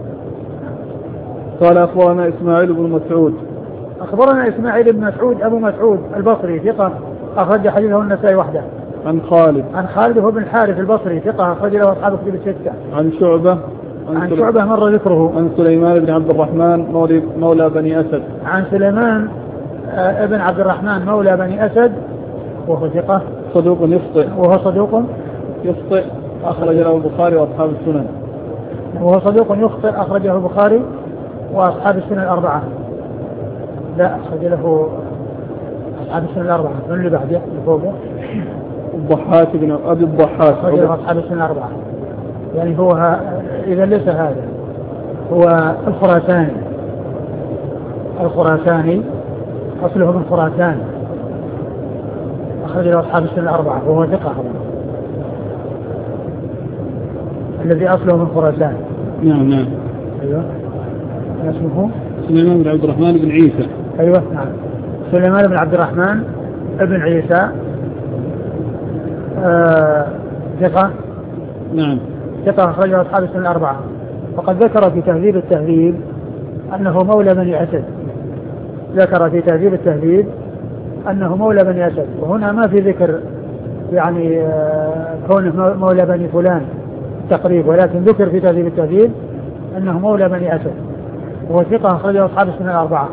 قال أخبرنا إسماعيل بن مسعود. أخبرنا إسماعيل بن مسعود أبو مسعود البصري ثقة أخرج حديثه النسائي وحده. عن خالد عن خالد هو بن الحارث البصري ثقة أخرج له أصحاب الكتب الستة. عن شعبة عن, عن شعبة مر ذكره. عن سليمان بن عبد الرحمن مولى, مولى بني أسد. عن سليمان آه ابن عبد الرحمن مولى بني أسد وهو ثقة صدوق يخطئ. وهو صدوق يخطئ أخرج له البخاري وأصحاب السنن. وهو صدوق يخطئ أخرجه البخاري وأصحاب السنن الأربعة. لا أخرج له أصحاب السنن الأربعة. من اللي بعده فوقه؟ الضحاك بن أبي الضحاك أخرج له أصحاب السنن الأربعة. يعني هو ها... إذا ليس هذا هو الخراساني. الخراساني أصله من خراسان أخرج له أصحاب السنن الأربعة وهو ثقة الذي أصله من خراسان. نعم نعم. أيوه. اسمه سليمان بن عبد الرحمن بن عيسى. أيوه نعم. سليمان بن عبد الرحمن ابن عيسى آه... ثقة. نعم. ثقة أخرجه أصحاب السنن الأربعة. وقد ذكر في تهذيب التهذيب أنه مولى بني أسد. ذكر في تهذيب التهذيب أنه مولى بني أسد، وهنا ما في ذكر يعني آه... كونه مولى بني فلان تقريب، ولكن ذكر في تهذيب التهذيب أنه مولى بني أسد، وهو ثقة أخرجه أصحاب السنن الأربعة.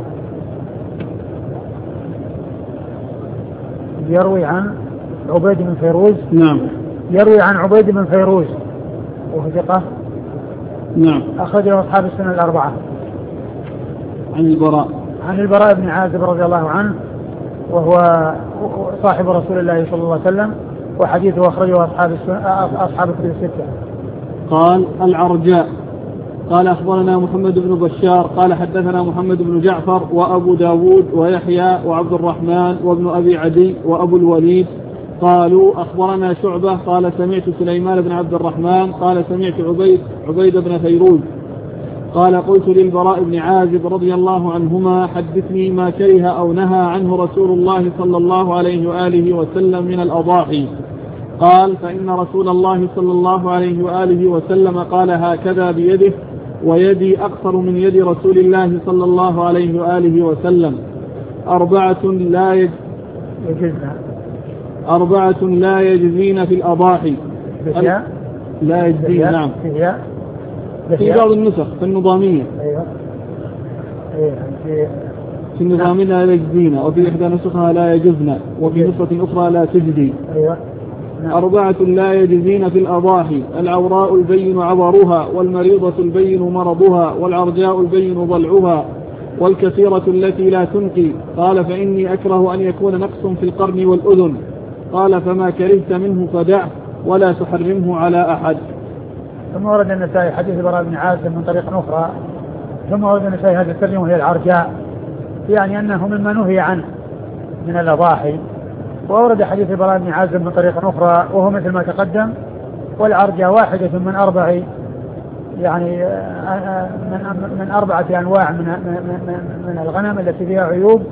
يروي عن عبيد بن فيروز. نعم. يروي عن عبيد بن فيروز وهو ثقة. نعم. أخرجه أصحاب السنن الأربعة. عن البراء. عن البراء بن عازب رضي الله عنه وهو صاحب رسول الله صلى الله عليه وسلم، وحديثه أخرجه أصحاب أصحاب الكتب الستة. قال العرجاء قال أخبرنا محمد بن بشار قال حدثنا محمد بن جعفر وأبو داود ويحيى وعبد الرحمن وابن أبي عدي وأبو الوليد قالوا أخبرنا شعبة قال سمعت سليمان بن عبد الرحمن قال سمعت عبيد, عبيد بن فيروز قال قلت للبراء بن عازب رضي الله عنهما حدثني ما كره أو نهى عنه رسول الله صلى الله عليه وآله وسلم من الأضاحي. قال فإن رسول الله صلى الله عليه وآله وسلم قال هكذا بيده ويدي أقصر من يد رسول الله صلى الله عليه وآله وسلم أربعة لا يجزين أربعة لا يجزين في الأضاحي. لا يجزين. نعم. في بعض النسخ في النظامية. أيوة. في النظامية لا يجزين، وفي إحدى نسخها لا يجزن، وفي نسخة أخرى لا تجزي. أيوة. أربعة لا يجزين في الأضاحي: العوراء البين عورها، والمريضة البين مرضها، والعرجاء البين ضلعها، والكثيرة التي لا تنقي. قال: فإني أكره أن يكون نقص في القرن والأذن. قال: فما كرهت منه فدعه ولا تحرمه على أحد. ثم ورد النسائي حديث البراء بن عازب من طريق أخرى. ثم ورد النسائي هذه الترجمة وهي العرجاء، يعني أنه مما نهي عنه من الأضاحي. وورد حديث البراء بن عازب من طريق أخرى وهو مثل ما تقدم. والعرجاء واحدة من أربع يعني من من أربعة أنواع من من الغنم التي فيها عيوب.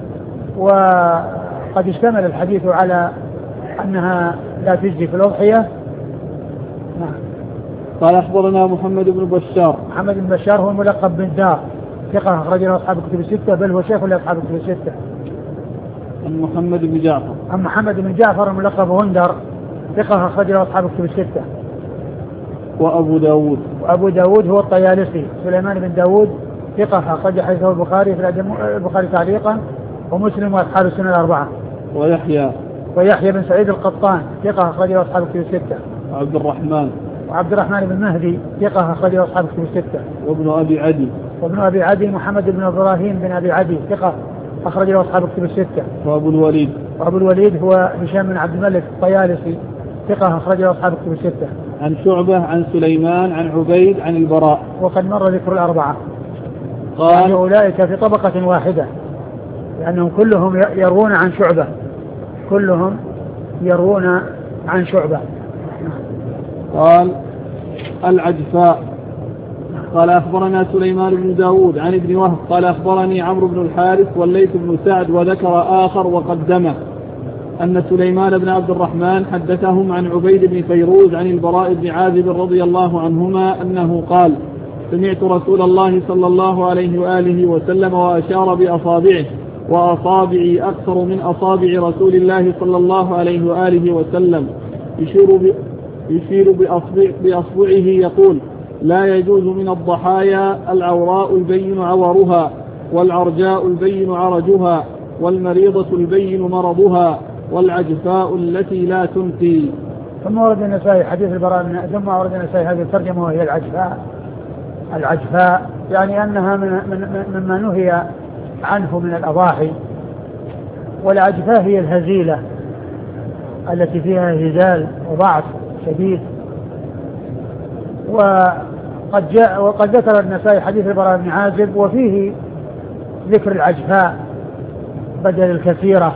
وقد اشتمل الحديث على أنها لا تجزي في الأضحية. نعم. قال: أخبرنا محمد بن بشار. محمد بن بشار هو الملقب بن دار، ثقة أخرج له أصحاب الكتب الستة، بل هو شيخ لأصحاب الكتب الستة. عن محمد بن جعفر. عن محمد بن جعفر الملقب غندر، ثقة أخرج له أصحاب الكتب الستة. وأبو داود. وأبو داود هو الطيالسي سليمان بن داود، ثقة أخرج حديثه البخاري في البخاري تعليقا ومسلم وأصحاب السنة الأربعة. ويحيى. ويحيى بن سعيد القطان، ثقة أخرج له أصحاب الكتب الستة. وعبد الرحمن. وعبد الرحمن بن مهدي، ثقة أخرج له أصحاب الكتب الستة. وابن أبي عدي. وابن أبي عدي محمد بن إبراهيم بن أبي عدي، ثقة أخرج له أصحاب الكتب الستة. وأبو الوليد. وأبو الوليد هو هشام بن عبد الملك الطيالسي، ثقة أخرج له أصحاب الكتب الستة. عن شعبة عن سليمان عن عبيد عن البراء. وقد مر ذكر الأربعة. قال: يعني أولئك في طبقة واحدة، لأنهم كلهم يروون عن شعبة، كلهم يروون عن شعبة. قال: العجفاء. قال: أخبرنا سليمان بن داود عن ابن وهب قال: أخبرني عمرو بن الحارث والليث بن سعد وذكر آخر وقدمه أن سليمان بن عبد الرحمن حدثهم عن عبيد بن فيروز عن البراء بن عازب رضي الله عنهما أنه قال: سمعت رسول الله صلى الله عليه وآله وسلم وأشار بأصابعه، وأصابعي أكثر من أصابع رسول الله صلى الله عليه وآله وسلم، يشير, ب... يشير بأصبع... بأصبعه يقول: لا يجوز من الضحايا العوراء البين عورها، والعرجاء البين عرجها، والمريضة البين مرضها، والعجفاء التي لا تنقي. ثم ورد النسائي حديث البراء بن ثم ورد النسائي هذه الترجمة وهي العجفاء. العجفاء يعني أنها من من مما نهي عنه من الأضاحي. والعجفاء هي الهزيلة التي فيها هزال وضعف شديد. وقد جاء وقد ذكر النسائي حديث البراء بن عازب وفيه ذكر العجفاء بدل الكثيرة.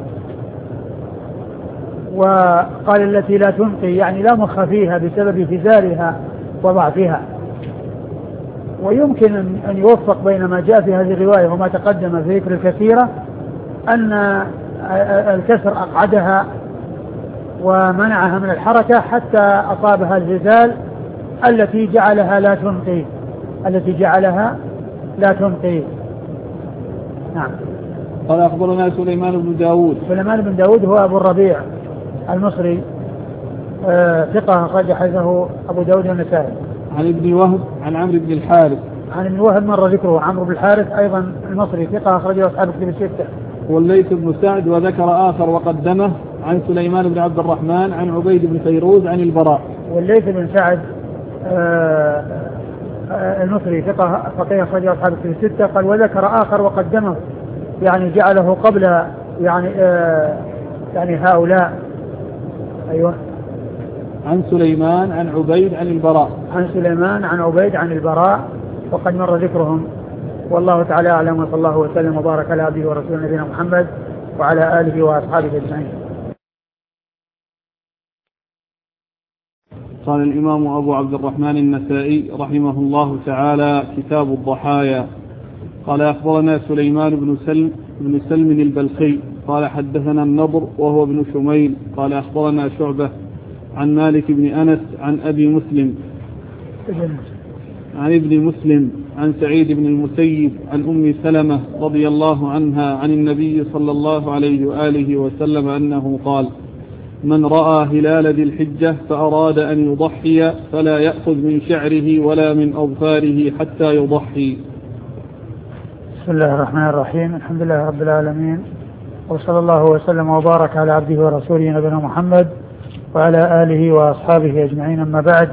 وقال التي لا تنقي، يعني لا مخ فيها بسبب فزالها وضعفها. ويمكن أن يوفق بين ما جاء في هذه الرواية وما تقدم في ذكر الكثيرة أن الكسر أقعدها ومنعها من الحركة حتى أصابها الهزال التي جعلها لا تنقي التي جعلها لا تنقي. نعم. قال: أخبرنا سليمان بن داود. سليمان بن داود هو أبو الربيع المصري، آه ثقة أخرج حديثه أبو داود والنسائي. عن ابن وهب عن عمرو بن الحارث. عن ابن وهب مر ذكره. عمرو بن الحارث أيضا المصري، ثقة أخرجه أصحاب الكتب الستة. والليث بن سعد وذكر آخر وقدمه عن سليمان بن عبد الرحمن عن عبيد بن فيروز عن البراء. والليث بن سعد آه آه المصري، ثقة فقيه أخرجه أصحاب الكتب الستة. قال: وذكر آخر وقدمه، يعني جعله قبل يعني آه يعني هؤلاء. أيوة. عن سليمان عن عبيد عن البراء. عن سليمان عن عبيد عن البراء، وقد مر ذكرهم. والله تعالى أعلم، وصلى الله وسلم وبارك على عبده ورسوله نبينا محمد وعلى آله وأصحابه أجمعين. قال الإمام أبو عبد الرحمن النسائي رحمه الله تعالى: كتاب الضحايا. قال: أخبرنا سليمان بن سلم بن سلم البلخي قال: حدثنا النضر وهو ابن شميل قال: أخبرنا شعبة عن مالك بن أنس عن أبي مسلم عن ابن مسلم عن سعيد بن المسيب عن أم سلمة رضي الله عنها عن النبي صلى الله عليه وآله وسلم أنه قال: من رأى هلال ذي الحجة فأراد أن يضحي فلا يأخذ من شعره ولا من أظفاره حتى يضحي. بسم الله الرحمن الرحيم. الحمد لله رب العالمين، وصلى الله وسلم وبارك على عبده ورسوله نبينا محمد وعلى آله وأصحابه أجمعين. أما بعد،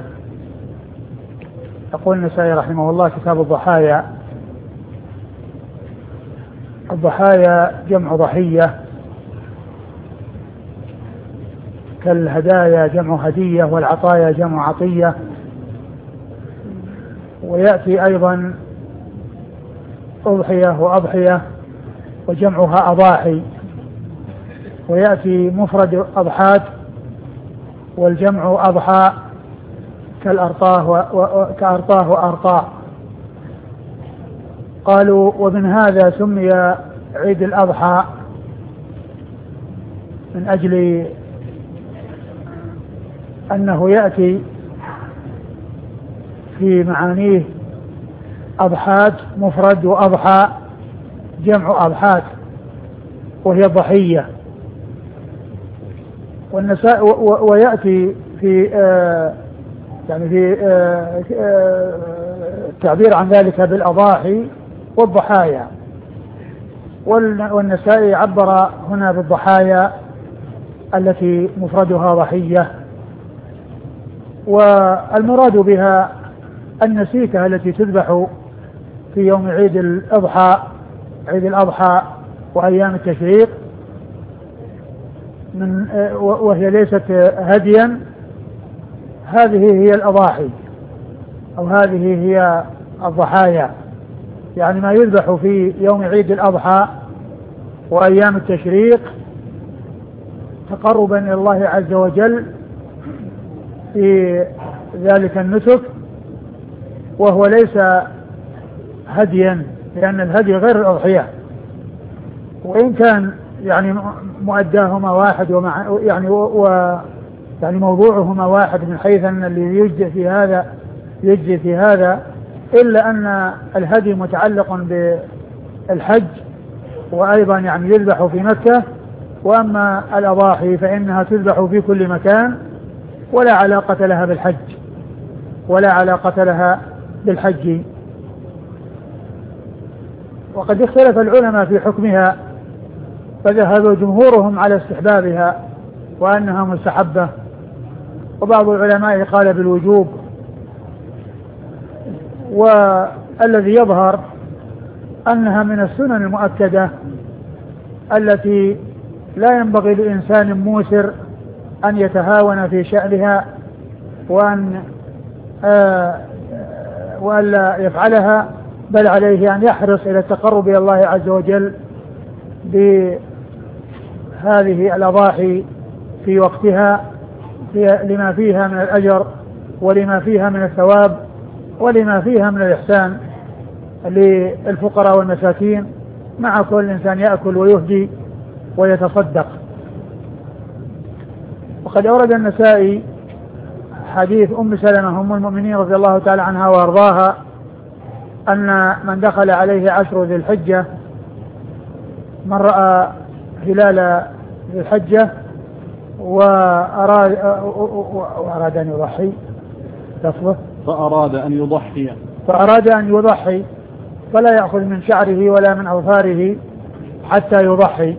يقول النسائي رحمه الله: كتاب الضحايا. الضحايا جمع ضحية، كالهدايا جمع هدية، والعطايا جمع عطية. ويأتي أيضا أضحية وأضحية وجمعها أضاحي، ويأتي مفرد أضحات والجمع أضحى، كالأرطاه كأرطاه وأرطاء. قالوا: ومن هذا سمي عيد الأضحى من أجل أنه يأتي في معانيه أضحات مفرد، وأضحى جمع أضحات وهي ضحية. والنساء ويأتي في آه يعني في آه آه التعبير عن ذلك بالأضاحي والضحايا. والنسائي عبر هنا بالضحايا التي مفردها ضحية، والمراد بها النسيكة التي تذبح في يوم عيد الأضحى عيد الأضحى وأيام التشريق، من وهي ليست هديا. هذه هي الأضاحي، أو هذه هي الضحايا، يعني ما يذبح في يوم عيد الأضحى وأيام التشريق تقربا إلى الله عز وجل في ذلك النسك، وهو ليس هديا، لأن الهدي غير الأضحية، وإن كان يعني مؤداهما واحد ومع يعني و يعني موضوعهما واحد من حيث أن اللي يجزي في هذا يجزي في هذا، إلا أن الهدي متعلق بالحج وأيضا يعني يذبح في مكة، وأما الأضاحي فإنها تذبح في كل مكان ولا علاقة لها بالحج ولا علاقة لها بالحج. وقد اختلف العلماء في حكمها، فذهب جمهورهم على استحبابها وأنها مستحبة، وبعض العلماء قال بالوجوب. والذي يظهر أنها من السنن المؤكدة التي لا ينبغي لإنسان موسر أن يتهاون في شأنها وأن آه وألا يفعلها، بل عليه أن يحرص إلى التقرب إلى الله عز وجل بهذه الأضاحي في وقتها، لما فيها من الأجر ولما فيها من الثواب ولما فيها من الإحسان للفقراء والمساكين، مع كل إنسان يأكل ويهدي ويتصدق. وقد أورد النسائي حديث أم سلمة أم المؤمنين رضي الله تعالى عنها وأرضاها أن من دخل عليه عشر ذي الحجة، من رأى هلال ذي الحجة وأراد, وأراد أن يضحي تصبح فأراد أن يضحي فأراد أن يضحي فلا يأخذ من شعره ولا من أظفاره حتى يضحي.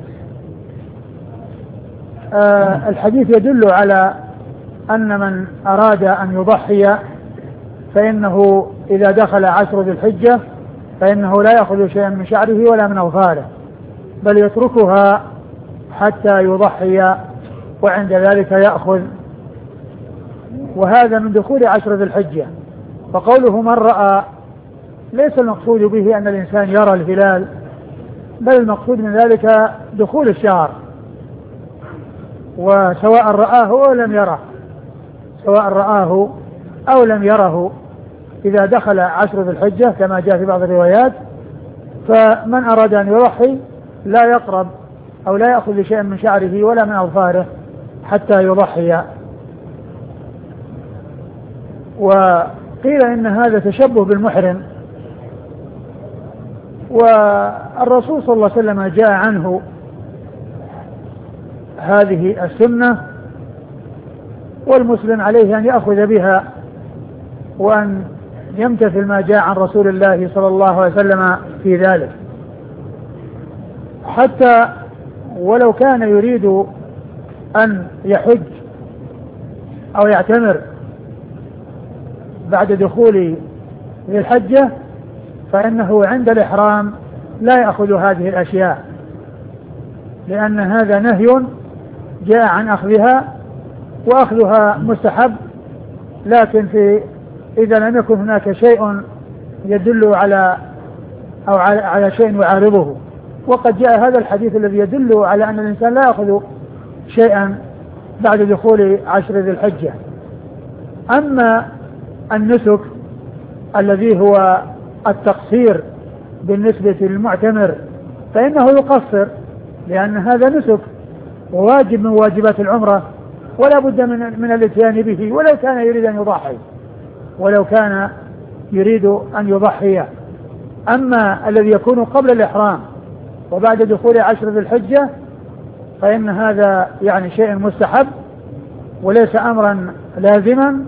آه الحديث يدل على أن من أراد أن يضحي فإنه إذا دخل عشر ذي الحجة فإنه لا يأخذ شيئا من شعره ولا من أظفاره، بل يتركها حتى يضحي، وعند ذلك يأخذ. وهذا من دخول عشر ذي الحجة. فقوله من رأى ليس المقصود به أن الإنسان يرى الهلال، بل المقصود من ذلك دخول الشهر، وسواء رآه أو لم يره سواء رآه أو لم يره إذا دخل عشر ذي الحجة كما جاء في بعض الروايات، فمن أراد أن يضحي لا يقرب أو لا يأخذ شيئا من شعره ولا من أظفاره حتى يضحي. وقيل إن هذا تشبه بالمحرم، والرسول صلى الله عليه وسلم جاء عنه هذه السنة، والمسلم عليه أن يأخذ بها وأن يمتثل ما جاء عن رسول الله صلى الله عليه وسلم في ذلك، حتى ولو كان يريد أن يحج أو يعتمر بعد دخول ذي الحجة فإنه عند الإحرام لا يأخذ هذه الأشياء، لأن هذا نهي جاء عن أخذها، وأخذها مستحب، لكن في إذا لم يكن هناك شيء يدل على أو على شيء يعارضه. وقد جاء هذا الحديث الذي يدل على أن الإنسان لا يأخذ شيئا بعد دخول عشر ذي الحجة. أما النسك الذي هو التقصير بالنسبة للمعتمر فإنه يقصر، لأن هذا نسك وواجب من واجبات العمرة ولا بد من, من الاتيان به ولو كان يريد أن يضحي ولو كان يريد أن يضحي. أما الذي يكون قبل الإحرام وبعد دخول عشر ذي الحجة فإن هذا يعني شيء مستحب وليس أمرا لازما،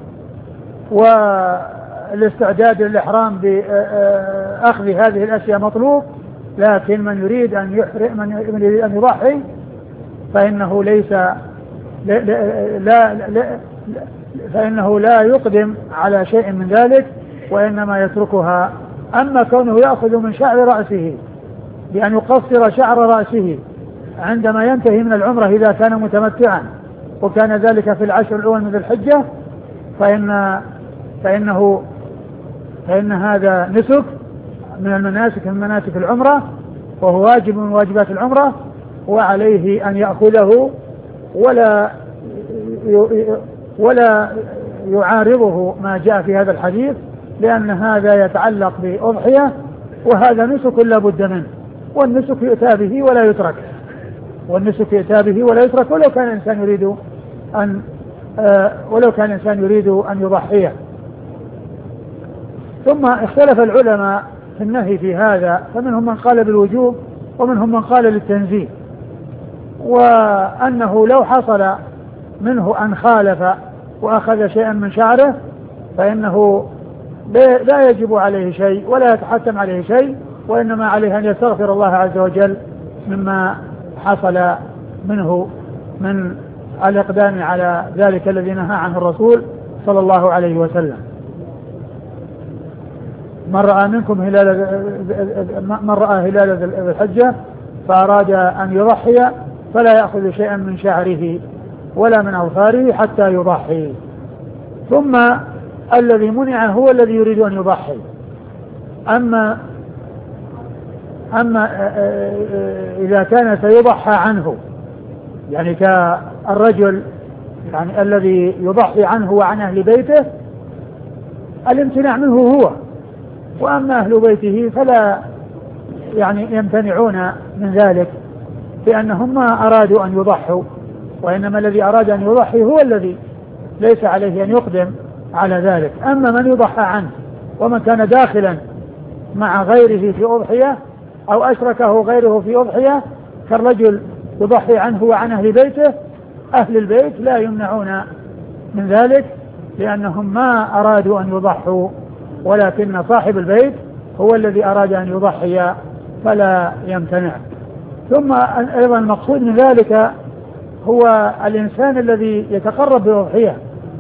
والاستعداد للإحرام بأخذ هذه الأشياء مطلوب، لكن من يريد أن يحرم من يريد أن يضحي فإنه ليس لا لا لا لا فإنه لا يقدم على شيء من ذلك وإنما يتركها. أما كونه يأخذ من شعر رأسه بأن يقصر شعر رأسه عندما ينتهي من العمرة إذا كان متمتعا وكان ذلك في العشر الأول من الحجة فإن فإنه فإن هذا نسك من المناسك من مناسك العمرة وهو واجب من واجبات العمرة، وعليه أن يأخذه ولا ولا يعارضه ما جاء في هذا الحديث، لأن هذا يتعلق بأضحية وهذا نسك لا بد منه، والنسك يؤتى به ولا يترك والنسك يؤتى به ولا يترك ولو كان الإنسان يريد أن آه ولو كان الإنسان يريد أن يضحيه. ثم اختلف العلماء في النهي في هذا، فمنهم من قال بالوجوب ومنهم من قال للتنزيه، وأنه لو حصل منه أن خالف وأخذ شيئا من شعره فإنه لا يجب عليه شيء ولا يتحتم عليه شيء، وإنما عليه أن يستغفر الله عز وجل مما حصل منه من الإقدام على ذلك الذي نهى عنه الرسول صلى الله عليه وسلم. من رأى منكم هلال من رأى هلال ذي الحجة فأراد أن يضحي فلا يأخذ شيئا من شعره ولا من أظفاره حتى يضحي. ثم الذي منع هو الذي يريد أن يضحي. أما أما إذا كان سيضحى عنه، يعني كالرجل يعني الذي يضحي عنه وعن أهل بيته، الامتناع منه هو، وأما أهل بيته فلا يعني يمتنعون من ذلك لأنهم ما أرادوا أن يضحوا، وإنما الذي أراد أن يضحي هو الذي ليس عليه أن يقدم على ذلك. أما من يضحى عنه ومن كان داخلا مع غيره في أضحية أو أشركه غيره في أضحية كالرجل يضحي عنه وعن أهل بيته، أهل البيت لا يمنعون من ذلك لأنهم ما أرادوا أن يضحوا، ولكن صاحب البيت هو الذي أراد أن يضحي فلا يمتنع. ثم أيضا المقصود من ذلك هو الإنسان الذي يتقرب بالأضحية،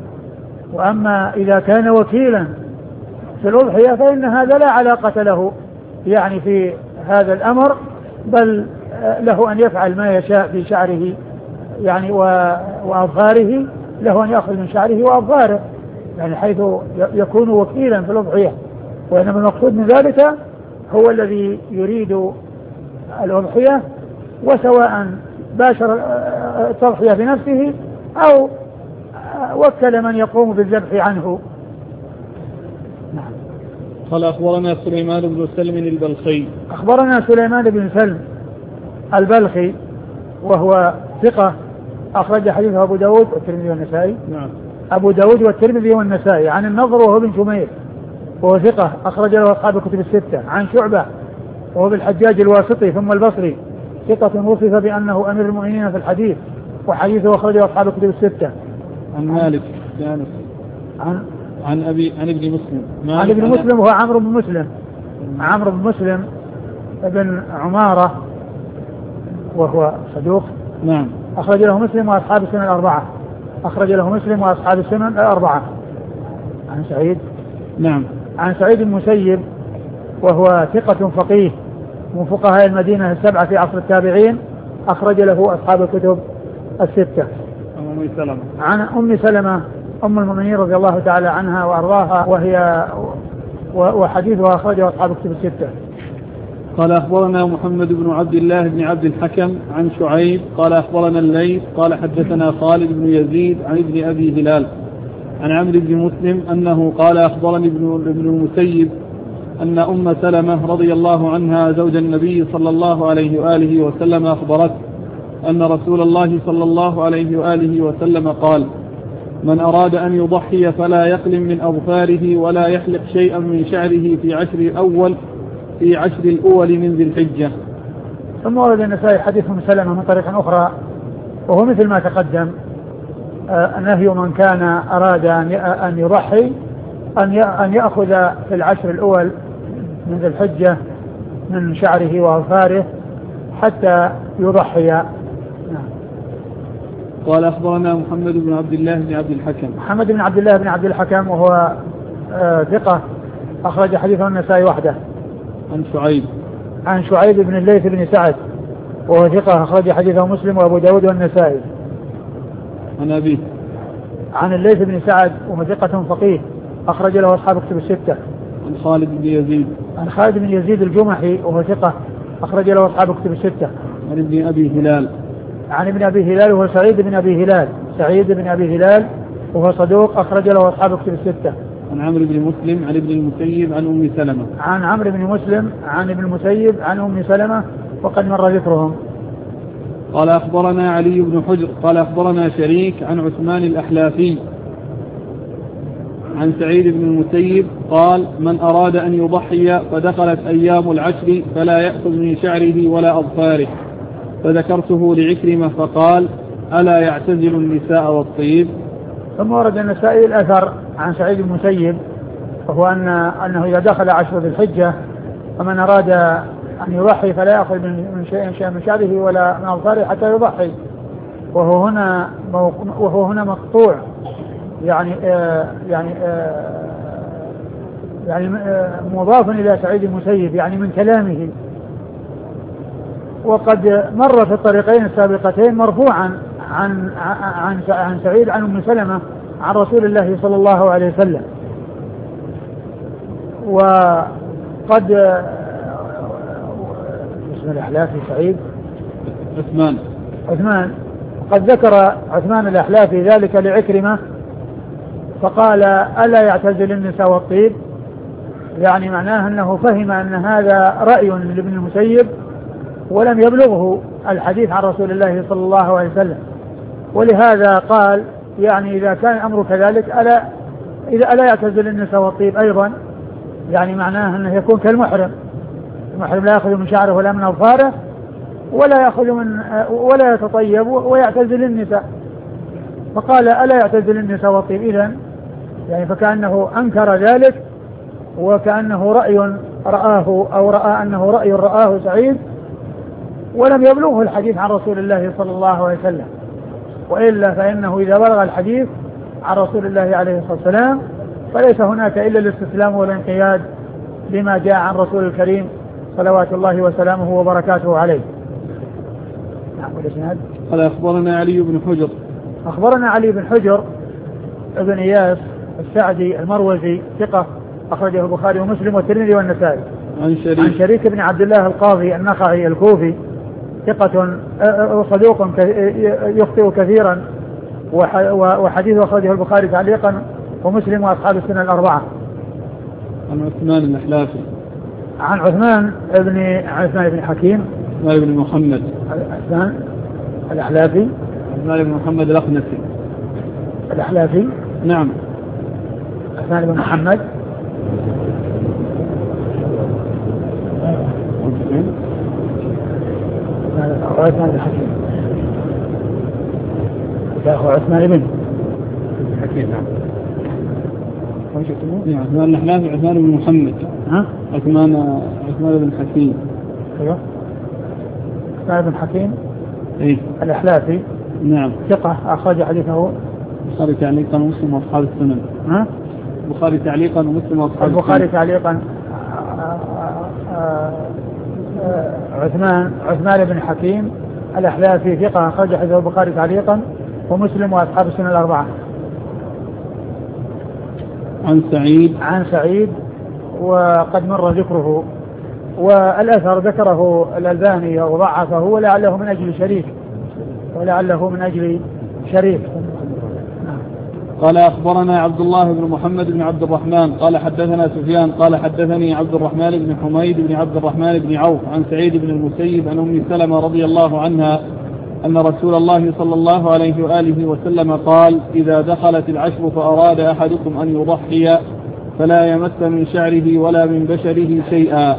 وأما إذا كان وكيلا في الأضحية فإن هذا لا علاقة له يعني في هذا الأمر، بل له أن يفعل ما يشاء في شعره يعني وأظفاره، له أن يأخذ من شعره وأظفاره يعني حيث يكون وكيلا في الأضحية. وإنما المقصود من ذلك هو الذي يريد الأضحية، وسواء باشر التضحية بنفسه أو وكل من يقوم بالذبح عنه. نعم. قال أخبرنا سليمان بن سلم البلخي. أخبرنا سليمان بن سلم البلخي وهو ثقة أخرج حديثه أبو داود والترمذي والنسائي. نعم. أبو داود والترمذي والنسائي عن النضر وهو بن شمير وهو ثقة أخرج له أصحاب الكتب الستة. عن شعبة وهو بالحجاج الواسطي ثم البصري ثقة وصف بأنه أمير المؤمنين في الحديث وحديثه أخرجه أصحاب الكتب الستة. عن مالك عن عن عن أبي عن ابن مسلم عن ابن مسلم وهو عمرو بن مسلم عمرو بن مسلم ابن عمارة وهو صدوق. نعم. أخرج له مسلم وأصحاب السنة الأربعة. أخرج له مسلم وأصحاب السنن الأربعة. عن سعيد نعم عن سعيد المسيب وهو ثقة فقيه من فقهاء المدينة السبعة في عصر التابعين، أخرج له أصحاب الكتب الستة. أم سلمة عن أم سلمة أم المؤمنين رضي الله تعالى عنها وأرضاها، وهي وحديثها أخرجه أصحاب الكتب الستة. قال أخبرنا محمد بن عبد الله بن عبد الحكم عن شعيب قال أخبرنا الليث قال حدثنا خالد بن يزيد عن ابن أبي هلال عن عمرو بن مسلم أنه قال أخبرني ابن المسيب أن أم سلمة رضي الله عنها زوج النبي صلى الله عليه وآله وسلم أخبرت أن رسول الله صلى الله عليه وآله وسلم قال: من أراد أن يضحي فلا يقلم من أظفاره ولا يحلق شيئا من شعره في عشر الأول في عشر الأول من ذي الحجة. ثم ورد النسائي حديث أم سلمة من طريق أخرى وهو مثل ما تقدم، آه نهي من كان أراد أن يضحي أن يأخذ في العشر الأول من ذي الحجة من شعره وأظفاره حتى يضحي. نعم. قال أخبرنا محمد بن عبد الله بن عبد الحكم محمد بن عبد الله بن عبد الحكم وهو آه ثقة أخرج حديثه النسائي وحده. عن شعيب عن شعيب بن الليث بن سعد وهو ثقة أخرج حديثه مسلم وأبو داود والنسائي. عن أبيه عن الليث بن سعد وهو ثقة فقيه أخرج له أصحاب كتب الستة. عن خالد بن يزيد عن خالد بن يزيد الجمحي وهو ثقة أخرج له أصحاب كتب الستة. عن ابن أبي هلال عن ابن أبي هلال وهو سعيد بن أبي هلال سعيد بن أبي هلال وهو صدوق أخرج له أصحاب كتب الستة. عن عمرو بن مسلم عن ابن المسيب عن أم سلمة عن عمرو بن مسلم عن ابن المسيب عن أم سلمة وقد مر ذكرهم. قال أخبرنا علي بن حجر قال أخبرنا شريك عن عثمان الأحلافي عن سعيد بن المسيب قال: من أراد أن يضحي فدخلت أيام العشر فلا يأخذ من شعره ولا أظفاره، فذكرته لعكرمة فقال: ألا يعتزل النساء والطيب. ثم ورد النسائي الأثر عن سعيد بن المسيب وهو أن أنه إذا دخل عشر ذي الحجة فمن أراد أن يضحي فلا يأخذ من شيء شيء من شعره ولا من أظفاره حتى يضحي، وهو هنا وهو هنا مقطوع يعني آه يعني آه يعني آه مضاف إلى سعيد المسيب يعني من كلامه، وقد مر في الطريقين السابقتين مرفوعا عن عن عن سعيد عن أم سلمة عن رسول الله صلى الله عليه وسلم. وقد اسم الأحلافي سعيد عثمان عثمان قد ذكر عثمان الأحلافي ذلك لعكرمة فقال: ألا يعتزل النساء والطيب، يعني معناه أنه فهم أن هذا رأي لابن المسيب ولم يبلغه الحديث عن رسول الله صلى الله عليه وسلم، ولهذا قال يعني إذا كان الأمر كذلك ألا إذا ألا يعتزل النساء والطيب أيضا، يعني معناه أنه يكون كالمحرم، المحرم لا يأخذ من شعره ولا من أظفاره ولا يأخذ من ولا يتطيب ويعتزل النساء، فقال: ألا يعتزل النساء والطيب. إذن يعني فكأنه أنكر ذلك وكأنه رأي رآه أو رأى أنه رأي رآه سعيد ولم يبلغه الحديث عن رسول الله صلى الله عليه وسلم، وإلا فإنه إذا بلغ الحديث عن رسول الله عليه الصلاة والسلام فليس هناك إلا الاستسلام والانقياد لما جاء عن رسول الكريم صلوات الله وسلامه وبركاته عليه. نعم. قال أخبرنا علي بن حجر أخبرنا علي بن حجر ابن إياس السعدي المروزي ثقة أخرجه البخاري ومسلم والترمذي والنسائي. عن شريك عن شريك بن عبد الله القاضي النخعي الكوفي ثقة صدوق يخطئ كثيرا وحديثه أخرجه البخاري تعليقا ومسلم وأصحاب السنة الأربعة. عن عثمان الأحلافي عن عثمان ابن عثمان بن حكيم عثمان بن محمد عثمان الأحلافي عثمان بن محمد الأخنسي الأحلافي نعم عثمان بن محمد عثمان بن حكيم يا أخو عثمان بن حكيم. نعم عثمان الأحلافي عثمان بن محمد ها عثمان عثمان بن حكيم ايوه عثمان بن حكيم ايه الأحلافي نعم ثقة أخرج حديثه البخاري تعليقا ومسلم وأصحاب السنن. ها؟ البخاري تعليقا ومسلم وأصحاب السنن. البخاري تعليقا عثمان عثمان بن حكيم الأحلافي ثقة أخرج حديثه البخاري تعليقا ومسلم وأصحاب السنن الأربعة. عن سعيد عن سعيد وقد مر ذكره، والأثر ذكره الألباني وضعفه ولعله من أجل شريك ولعله من أجل شريك. قال أخبرنا عبد الله بن محمد بن عبد الرحمن قال حدثنا سفيان قال حدثني عبد الرحمن بن حميد بن عبد الرحمن بن عوف عن سعيد بن المسيب عن أم سلمة رضي الله عنها أن رسول الله صلى الله عليه وآله وسلم قال: إذا دخلت العشر فأراد أحدكم أن يضحي فلا يمس من شعره ولا من بشره شيئا.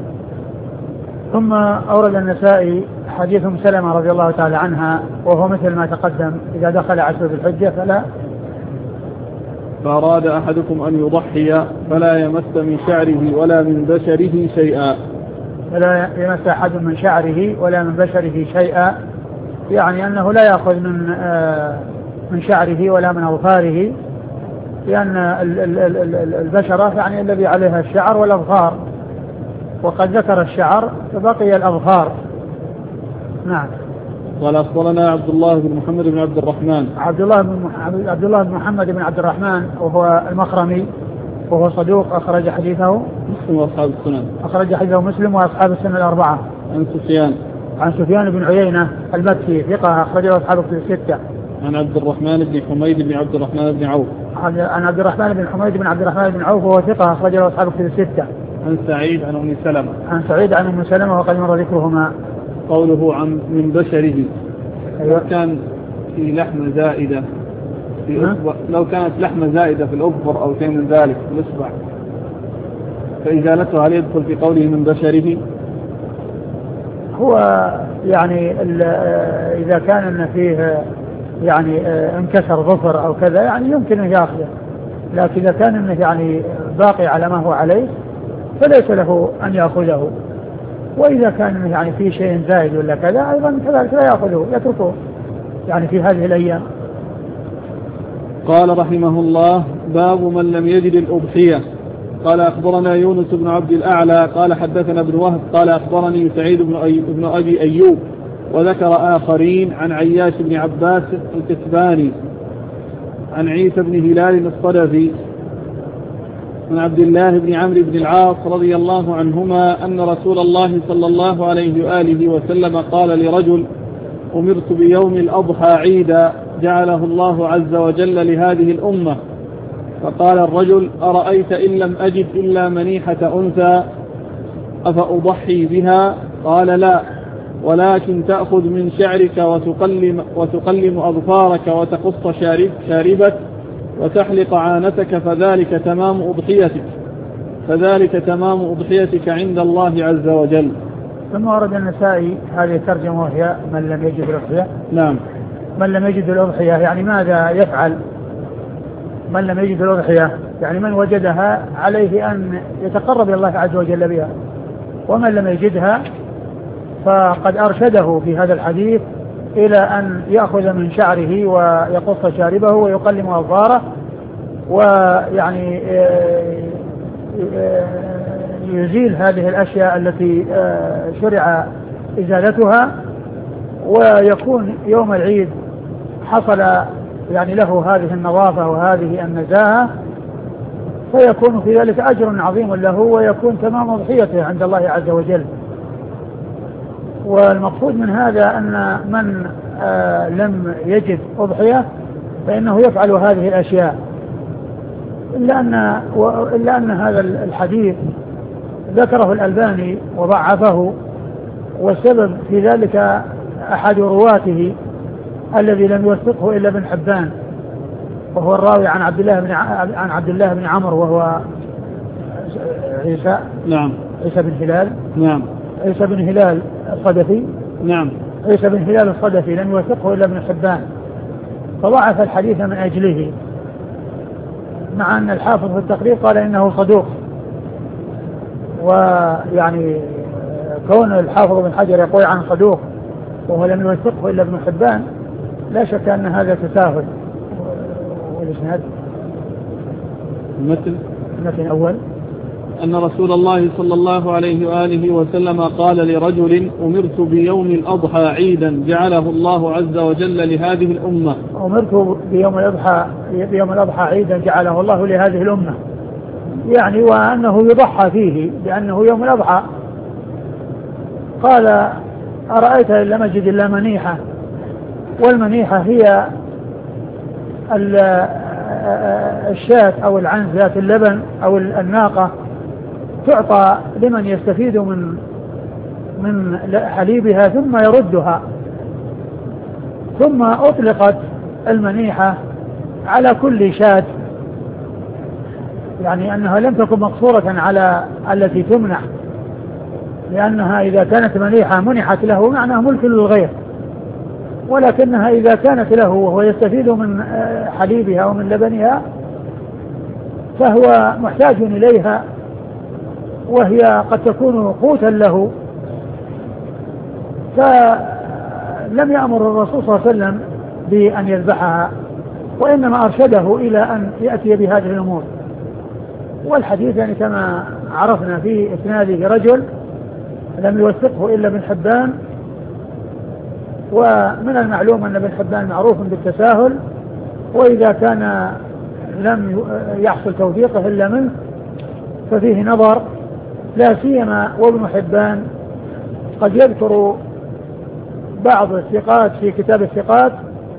ثم أورد النسائي حديث أم سلمة رضي الله تعالى عنها وهو مثل ما تقدم: إذا دخل عشر ذي الحجة فلا فأراد أحدكم أن يضحي فلا يمس من شعره ولا من بشره شيئا. فلا يمس أحد من شعره ولا من بشره شيئا، يعني أنه لا يأخذ من من شعره ولا من أظفاره، لأن البشرة يعني الذي عليها الشعر والأظفار، وقد ذكر الشعر فبقي الأظفار. نعم. قال أخبرنا عبد الله بن محمد بن عبد الرحمن عبد الله بن عبد الله بن محمد بن عبد الرحمن وهو المخرمي وهو صدوق أخرج حديثه مسلم وأصحاب السنن. أخرج حديثه مسلم وأصحاب السنن الأربعة. عن سفيان عن سفيان بن عيينة المكي ثقة أخرجه أصحاب الستة. عن عبد الرحمن بن حميد بن عبد الرحمن بن عوف عن عبد الرحمن بن حميد بن عبد الرحمن بن عوف وهو ثقة أخرجه أصحاب الستة. عن سعيد عن أم سلمة عن سعيد عن أم سلمة وقد مر ذكرهما. قوله عن من بشره. أيوة. لو كان في لحمة زائدة في أصبع، لو كانت لحمة زائدة في الأظفر أو شيء من ذلك في الإصبع فإزالته هل يدخل في قوله من بشره؟ هو يعني إذا كان إن فيه يعني انكسر ظفر أو كذا يعني يمكن أن يأخذه، لكن إذا كان إنه يعني باقي على ما هو عليه فليس له أن يأخذه. وإذا كان يعني في شيء زائد ولا كذا أيضا كذلك لا يأخذه، يتركه يعني في هذه الأيام. قال رحمه الله: باب من لم يجد الأضحية. قال أخبرنا يونس بن عبد الأعلى قال حدثنا ابن وهب قال أخبرني سعيد بن, أي... بن أبي أيوب وذكر آخرين عن عياش بن عباس الكتباني عن عيسى بن هلال الصدفي عن عبد الله بن عمرو بن العاص رضي الله عنهما أن رسول الله صلى الله عليه وآله وسلم قال لرجل: أمرت بيوم الأضحى عيدا جعله الله عز وجل لهذه الأمة. فقال الرجل: أرأيت إن لم أجد إلا منيحة أنثى أفأضحي بها؟ قال: لا، ولكن تأخذ من شعرك وتقلم, وتقلم أظفارك وتقص شارب شاربك وتحلق عانتك فذلك تمام أضحيتك فذلك تمام أضحيتك عند الله عز وجل. ثم ورد النسائي هذه الترجمة وهي: من لم يجد الأضحية. نعم. من لم يجد الأضحية يعني ماذا يفعل؟ من لم يجد الأضحية يعني من وجدها عليه أن يتقرب إلى الله عز وجل بها، ومن لم يجدها فقد أرشده في هذا الحديث إلى أن يأخذ من شعره ويقص شاربه ويقلم أظفاره، ويعني يزيل هذه الأشياء التي شرع إزالتها، ويكون يوم العيد حصل يعني له هذه النظافة وهذه النزاهة، فيكون في ذلك أجر عظيم له ويكون تمام أضحيته عند الله عز وجل. والمقصود من هذا أن من آه لم يجد أضحية فإنه يفعل هذه الأشياء، إلا أن, إلا أن هذا الحديث ذكره الألباني وضعفه، والسبب في ذلك أحد رواته الذي لم يوثقه إلا ابن حبان، وهو الراوي عن عبد الله بن عن عبد الله بن عمرو وهو عيسى. نعم. عيسى بن هلال. نعم. عيسى بن هلال الصدفي. نعم. عيسى بن هلال الصدفي لم يوثقه إلا ابن حبان، فضعف الحديث من أجله، مع أن الحافظ في التقريب قال إنه صدوق. ويعني كون الحافظ بن حجر يقول عن صدوق وهو لم يوثقه إلا ابن حبان لا شك أن هذا تساهل الإسناد المتن المتن الأول أن رسول الله صلى الله عليه وآله وسلم قال لرجل أمرت بيوم الأضحى عيدا جعله الله عز وجل لهذه الأمة أمرت بيوم الأضحى بيوم الأضحى عيدا جعله الله لهذه الأمة، يعني وأنه يضحى فيه لأنه يوم الأضحى. قال أرأيت إن لم أجد إلا منيحة، والمنيحة هي الشاة أو العنز ذات اللبن أو الناقة، تعطى لمن يستفيد من من حليبها ثم يردها. ثم أطلقت المنيحة على كل شاة، يعني أنها لم تكن مقصورة على التي تمنح، لأنها إذا كانت منيحة منحت له معناه ملك للغير، ولكنها إذا كانت له وهو يستفيد من حليبها ومن لبنها فهو محتاج إليها، وهي قد تكون قوتا له. فلم يأمر الرسول صلى الله عليه وسلم بأن يذبحها، وإنما أرشده إلى أن يأتي بهذه الأمور. والحديث يعني كما عرفنا في إسناده رجل لم يوثقه إلا ابن حبان، ومن المعلوم أن ابن حبان معروف بالتساهل، وإذا كان لم يحصل توثيقه إلا منه ففيه نظر، لا سيما وابن حبان قد يذكر بعض الثقات في كتاب الثقات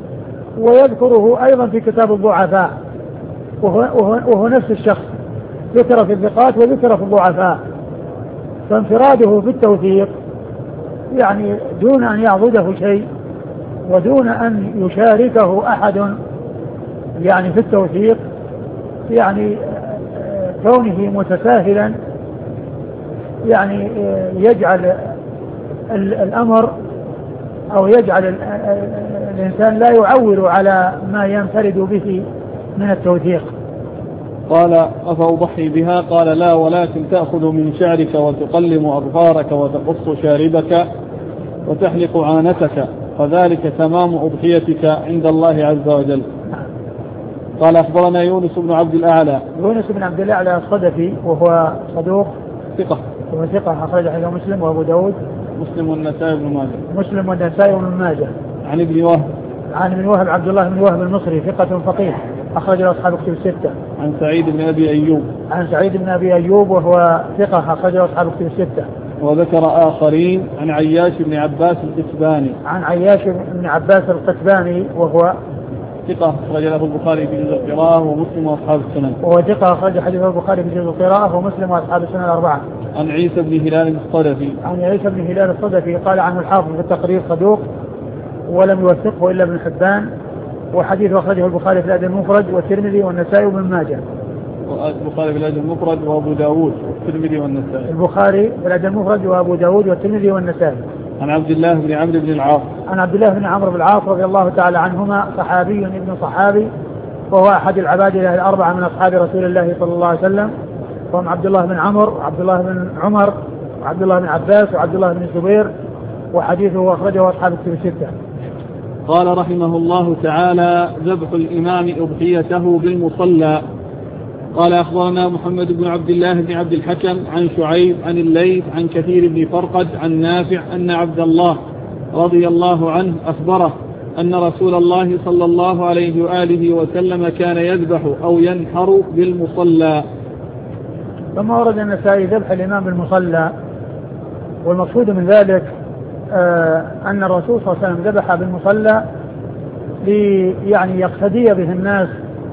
ويذكره أيضا في كتاب الضعفاء، وهو, وهو, وهو نفس الشخص، ذكر في الثقات وذكر في الضعفاء. فانفراده في التوثيق يعني دون أن يعضده شيء ودون أن يشاركه أحد يعني في التوثيق، يعني كونه متساهلا يعني يجعل الأمر أو يجعل الإنسان لا يعول على ما ينفرد به من التوثيق. قال أفأضحي بها؟ قال لا، ولكن تأخذ من شعرك وتقلم أظفارك وتقص شاربك وتحلق عانتك، فذلك تمام أضحيتك عند الله عز وجل. قال أخبرنا يونس بن عبد الأعلى. يونس بن عبد الأعلى الصدفي وهو صدوق ثقة، هو ثقة أخرج حديثه مسلم وأبو داود مسلم والنسائي بن ماجه مسلم والنسائي بن ماجه. عن ابن وهب عن ابن وهب عبد الله بن وهب المصري ثقة فقيه أخرج له أصحاب كتب الستة. عن سعيد بن أبي أيوب عن سعيد بن أبي أيوب وهو ثقة أخرج له أصحاب كتب الستة. وذكر آخرين عن عياش بن عباس القتباني عن عياش بن عباس القتباني وهو ثقة أخرج له البخاري في جزء القراءة ومسلم وأصحاب السنن. وهو ثقة أخرج حديث البخاري في جزء القراءة ومسلم وأصحاب السنن الأربعة. عن عيسى بن هلال الصدفي عن عيسى بن هلال الصدفي قال عنه الحافظ في التقرير صدوق ولم يوثقه إلا ابن حبان، وحديث أخرجه البخاري في الأدب المفرد والترمذي والنسائي وابن ماجه. البخاري في الأدب المفرد وأبو داود والترمذي والنسائي. البخاري في الأدب المفرد وأبو داود والترمذي والنسائي. عن عبد الله بن عمرو بن العاص. عن عبد الله بن عمرو بن العاص رضي الله تعالى عنهما، صحابي ابن صحابي، وهو أحد العباد الله الأربعة من أصحاب رسول الله صلى الله عليه وسلم، وهم عبد الله بن عمرو وعبد الله بن عمر وعبد الله بن عباس وعبد الله بن الزبير، وحديثه أخرجه أصحاب الكتب الستة. قال رحمه الله تعالى: ذبح الإمام أضحيته بالمصلى. قال أخبرنا محمد بن عبد الله بن عبد الحكم عن شعيب عن الليث عن كثير بن فرقد عن نافع أن عبد الله رضي الله عنه أخبره أن رسول الله صلى الله عليه وآله وسلم كان يذبح أو ينحر بالمصلى. ثم ورد النسائي ذبح الإمام بالمصلى، والمقصود من ذلك آه أن الرسول صلى الله عليه وسلم ذبح بالمصلى لي يعني يقتدي به الناس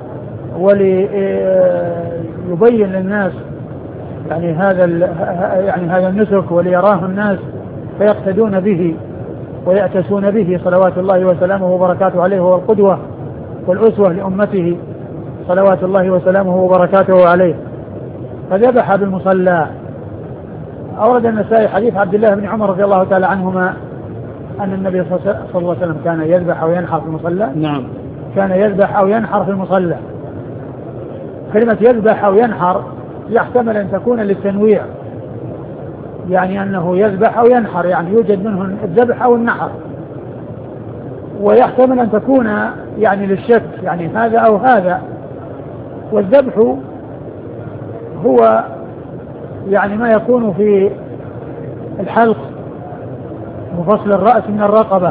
وليبين للناس يعني هذا يعني هذا النسك وليراه الناس فيقتدون به ويأتسون به صلوات الله وسلامه وبركاته عليه، هو القدوة والأسوة لأمته صلوات الله وسلامه وبركاته عليه. فذبح بالمصلى. أورد النسائي حديث عبد الله بن عمر رضي الله تعالى عنهما أن النبي صلى الله عليه وسلم كان يذبح أو ينحر في المصلى. نعم، كان يذبح أو ينحر في المصلى. كلمة يذبح أو ينحر يحتمل أن تكون للتنويع، يعني أنه يذبح أو ينحر، يعني يوجد منه الذبح أو النحر، ويحتمل أن تكون يعني للشك يعني هذا أو هذا. والذبح هو يعني ما يكون في الحلق وفصل الرأس من الرقبة،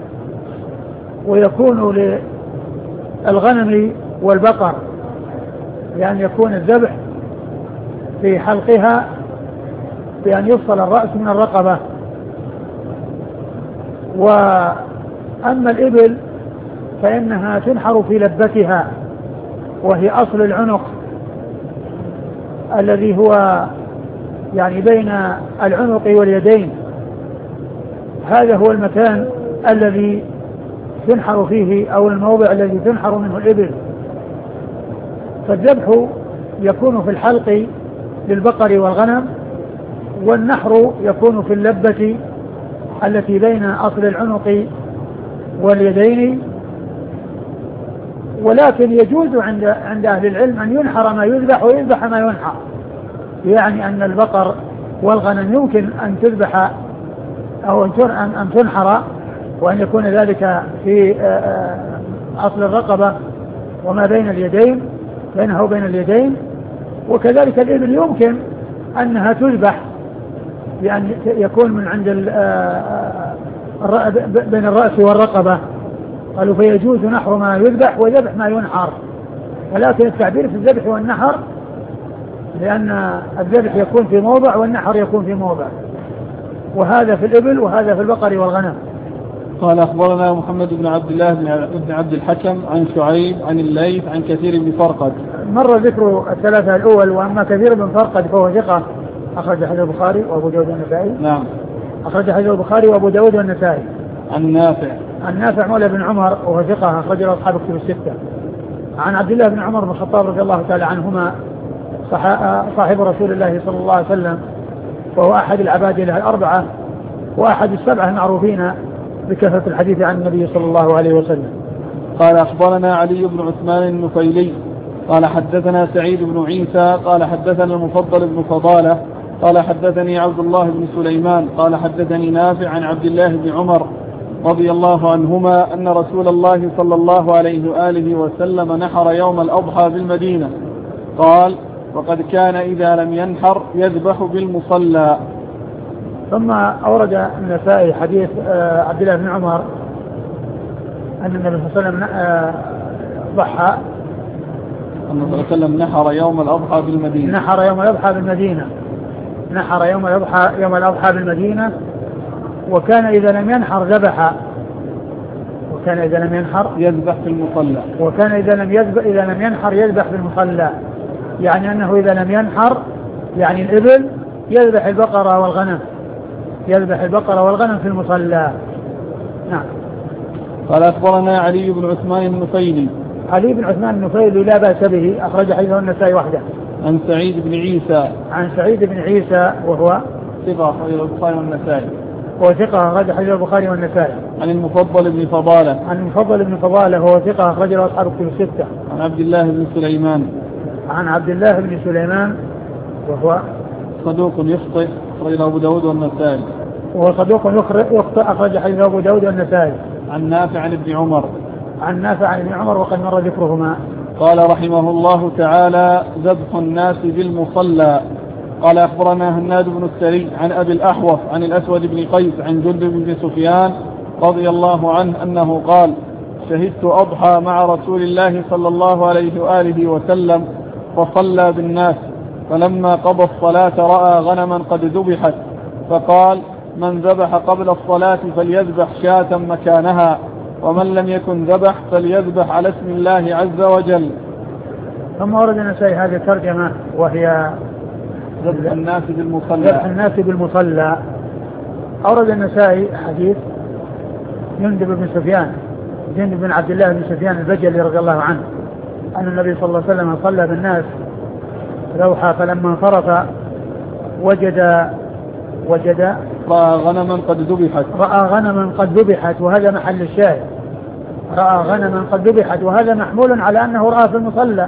ويكون للغنم والبقر يعني يكون الذبح في حلقها بأن يفصل الرأس من الرقبة. وأما الإبل فإنها تنحر في لبتها وهي أصل العنق الذي هو يعني بين العنق واليدين، هذا هو المكان الذي تنحر فيه أو الموضع الذي تنحر منه الإبل. فالذبح يكون في الحلق للبقر والغنم، والنحر يكون في اللبة التي بين أصل العنق واليدين. ولكن يجوز عند عند أهل العلم أن ينحر ما يذبح ويذبح ما ينحر، يعني أن البقر والغنم يمكن أن تذبح أو أن تنحر وأن يكون ذلك في أصل الرقبة وما بين اليدين بينها وبين اليدين. وكذلك الإبل يمكن أنها تذبح بأن يكون من عند بين الرأس والرقبة، قالوا فيجوز نحر ما يذبح وذبح ما ينحر. ولكن التعبير في الذبح والنحر لأن الذبح يكون في موضع والنحر يكون في موضع، وهذا في الإبل وهذا في البقر والغنم. قال أخبرنا محمد بن عبد الله بن عبد الحكم عن شعيب عن الليث عن كثير بن فرقد. مر ذكر الثلاثة الأول، وأما كثير بن فرقد فهو ثقة أخرج حديث البخاري وأبو داود والنسائي. نعم، أخرج حديث البخاري وأبو داود والنسائي. عن نافع عن نافع مولى بن عمر وهو ثقة أخرج له أصحاب الكتب الستة. عن عبد الله بن عمر بن الخطاب رضي الله تعالى عنهما صاحب رسول الله صلى الله عليه وسلم، وهو أحد العبادلة الأربعة وأحد السبعة المعروفين بكثرة الحديث عن النبي صلى الله عليه وسلم. قال أخبرنا علي بن عثمان النفيلي قال حدثنا سعيد بن عيسى قال حدثنا المفضل بن فضالة قال حدثني عبد الله بن سليمان قال حدثني نافع عن عبد الله بن عمر رضي الله عنهما أن رسول الله صلى الله عليه وآله وسلم نحر يوم الأضحى بالمدينة. قال وقد كان إذا لم ينحر يذبح بالمصلى. ثم أورد النسائي حديث عبد الله بن عمر أن النبي صلى الله عليه وسلم ضحى أن النبي صلى الله عليه وسلم نحر يوم الأضحى بالمدينة نحر يوم الأضحى بالمدينة نحر يوم الأضحى يوم الأضحى بالمدينة وكان إذا لم ينحر ذبح وكان إذا لم ينحر يذبح في المصلى وكان إذا لم يذبح إذا لم ينحر يذبح في المصلى، يعني أنه إذا لم ينحر يعني الإبل يذبح البقرة والغنم يذبح البقرة والغنم في المصلى. نعم. قال أخبرنا علي بن عثمان النفيلي علي بن عثمان النفيلي لا بأس به أخرج حديثه النسائي وحده. عن سعيد بن عيسى عن سعيد بن عيسى وهو ثقة أخرج البخاري والنسائي وثقة أخرج حديث البخاري والنسائي. عن المفضل بن فضالة عن المفضل بن فضالة وهو ثقة أخرج له أصحاب الكتب الستة. عن عبد الله بن سليمان عن عبد الله بن سليمان وهو صدوق يخطئ أخرج له أبو داود والنسائي وهو صدوق يخطئ أخرج حديث أبو داود والنسائي. عن نافع عن ابن عمر عن نافع عن ابن عمر وقد مر ذكرهما. قال رحمه الله تعالى ذبح الناس بالمصلى. قال أخبرنا هناد بن السري عن أبي الأحوص عن الأسود بن قيس عن جندب بن سفيان رضي الله عنه أنه قال شهدت أضحى مع رسول الله صلى الله عليه وآله وسلم فصلى بالناس، فلما قضى الصلاة رأى غنما قد ذبحت فقال من ذبح قبل الصلاة فليذبح شاة مكانها، ومن لم يكن ذبح فليذبح على اسم الله عز وجل. ثم ورد النسائي هذه الترجمة وهي ذبح الناس بالمصلى. ذبح الناس بالمصلى. أورد النسائي حديث جندب بن سفيان جندب بن عبد الله بن سفيان البجلي رضي الله عنه أن النبي صلى الله عليه وسلم صلى بالناس روحا فلما انصرف وجد وجد رأى غنما قد ذبحت رأى غنما قد ذبحت وهذا محل الشاهد. رأى غنما قد ذبحت وهذا محمول على أنه رأى في المصلى،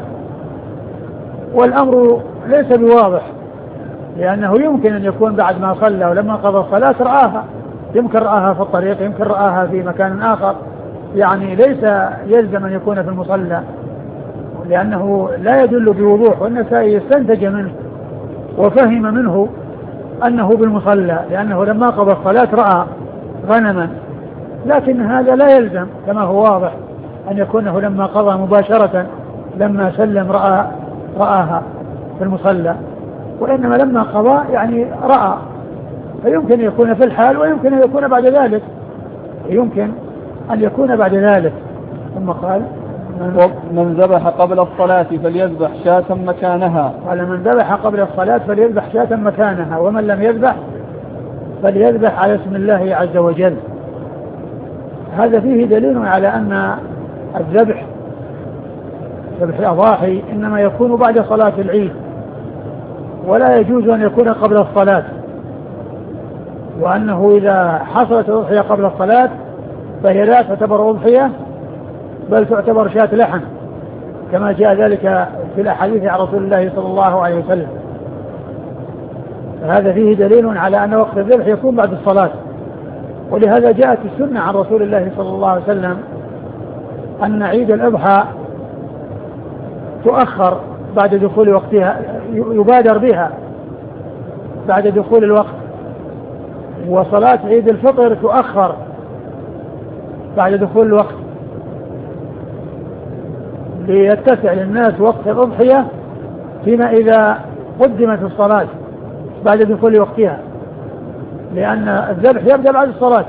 والأمر ليس بواضح لأنه يمكن أن يكون بعد ما صلى ولما قضى الصلاة رآها، يمكن رآها في الطريق يمكن رآها في مكان آخر، يعني ليس يلزم أن يكون في المصلى، لأنه لا يدل بوضوح، والنسائي استنتج منه وفهم منه أنه بالمصلى، لأنه لما قضى الصلاة رأى غنما، لكن هذا لا يلزم كما هو واضح أن يكونه لما قضى مباشرة لما سلم رأى رآها في المصلى، وإنما لما قضى يعني رأى، فيمكن أن يكون في الحال ويمكن أن يكون بعد ذلك، يمكن أن يكون بعد ذلك. ثم قال من ذبح قبل الصلاة فليذبح شاة مكانها. قال من ذبح قبل الصلاة فليذبح شاة مكانها، ومن لم يذبح فليذبح على اسم الله عز وجل. هذا فيه دليل على أن الذبح ذبح الأضاحي إنما يكون بعد صلاة العيد، ولا يجوز أن يكون قبل الصلاة، وأنه إذا حصلت الأضحية قبل الصلاة فهي لا تعتبر أضحية بل تعتبر شاة لحم، كما جاء ذلك في الأحاديث عن رسول الله صلى الله عليه وسلم. هذا فيه دليل على أن وقت الذبح يكون بعد الصلاة، ولهذا جاءت السنة عن رسول الله صلى الله عليه وسلم أن عيد الأضحى تؤخر بعد دخول وقتها، يبادر بها بعد دخول الوقت، وصلاة عيد الفطر تؤخر بعد دخول الوقت ليتسع للناس وقت الأضحية، فيما إذا قدمت الصلاة بعد دخول وقتها، لأن الذبح يبدأ بعد الصلاة،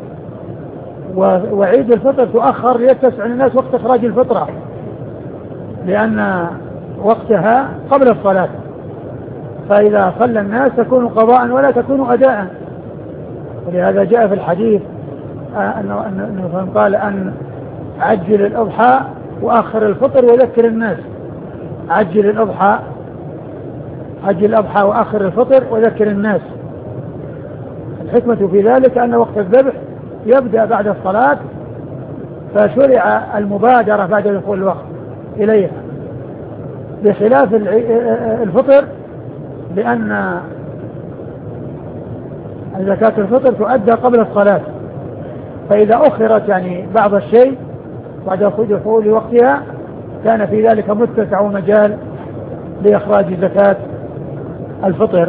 وعيد الفطر تؤخر ليتسع للناس وقت إخراج الفطرة، لأن وقتها قبل الصلاة، فإذا صلى الناس تكون قضاء ولا تكون أداء. ولهذا جاء في الحديث أنه, أنه قال أن عجل الأضحى وآخر الفطر وذكر الناس. عجل الأضحى عجل الأضحى وآخر الفطر وذكر الناس. الحكمة في ذلك أن وقت الذبح يبدأ بعد الصلاة، فشرع المبادرة بعد دخول الوقت إليها، بخلاف الفطر، لأن زكاة الفطر تؤدى قبل الصلاة، فإذا أخرت يعني بعض الشيء بعد دخول وقتها كان في ذلك متسع ومجال لإخراج زكاة الفطر.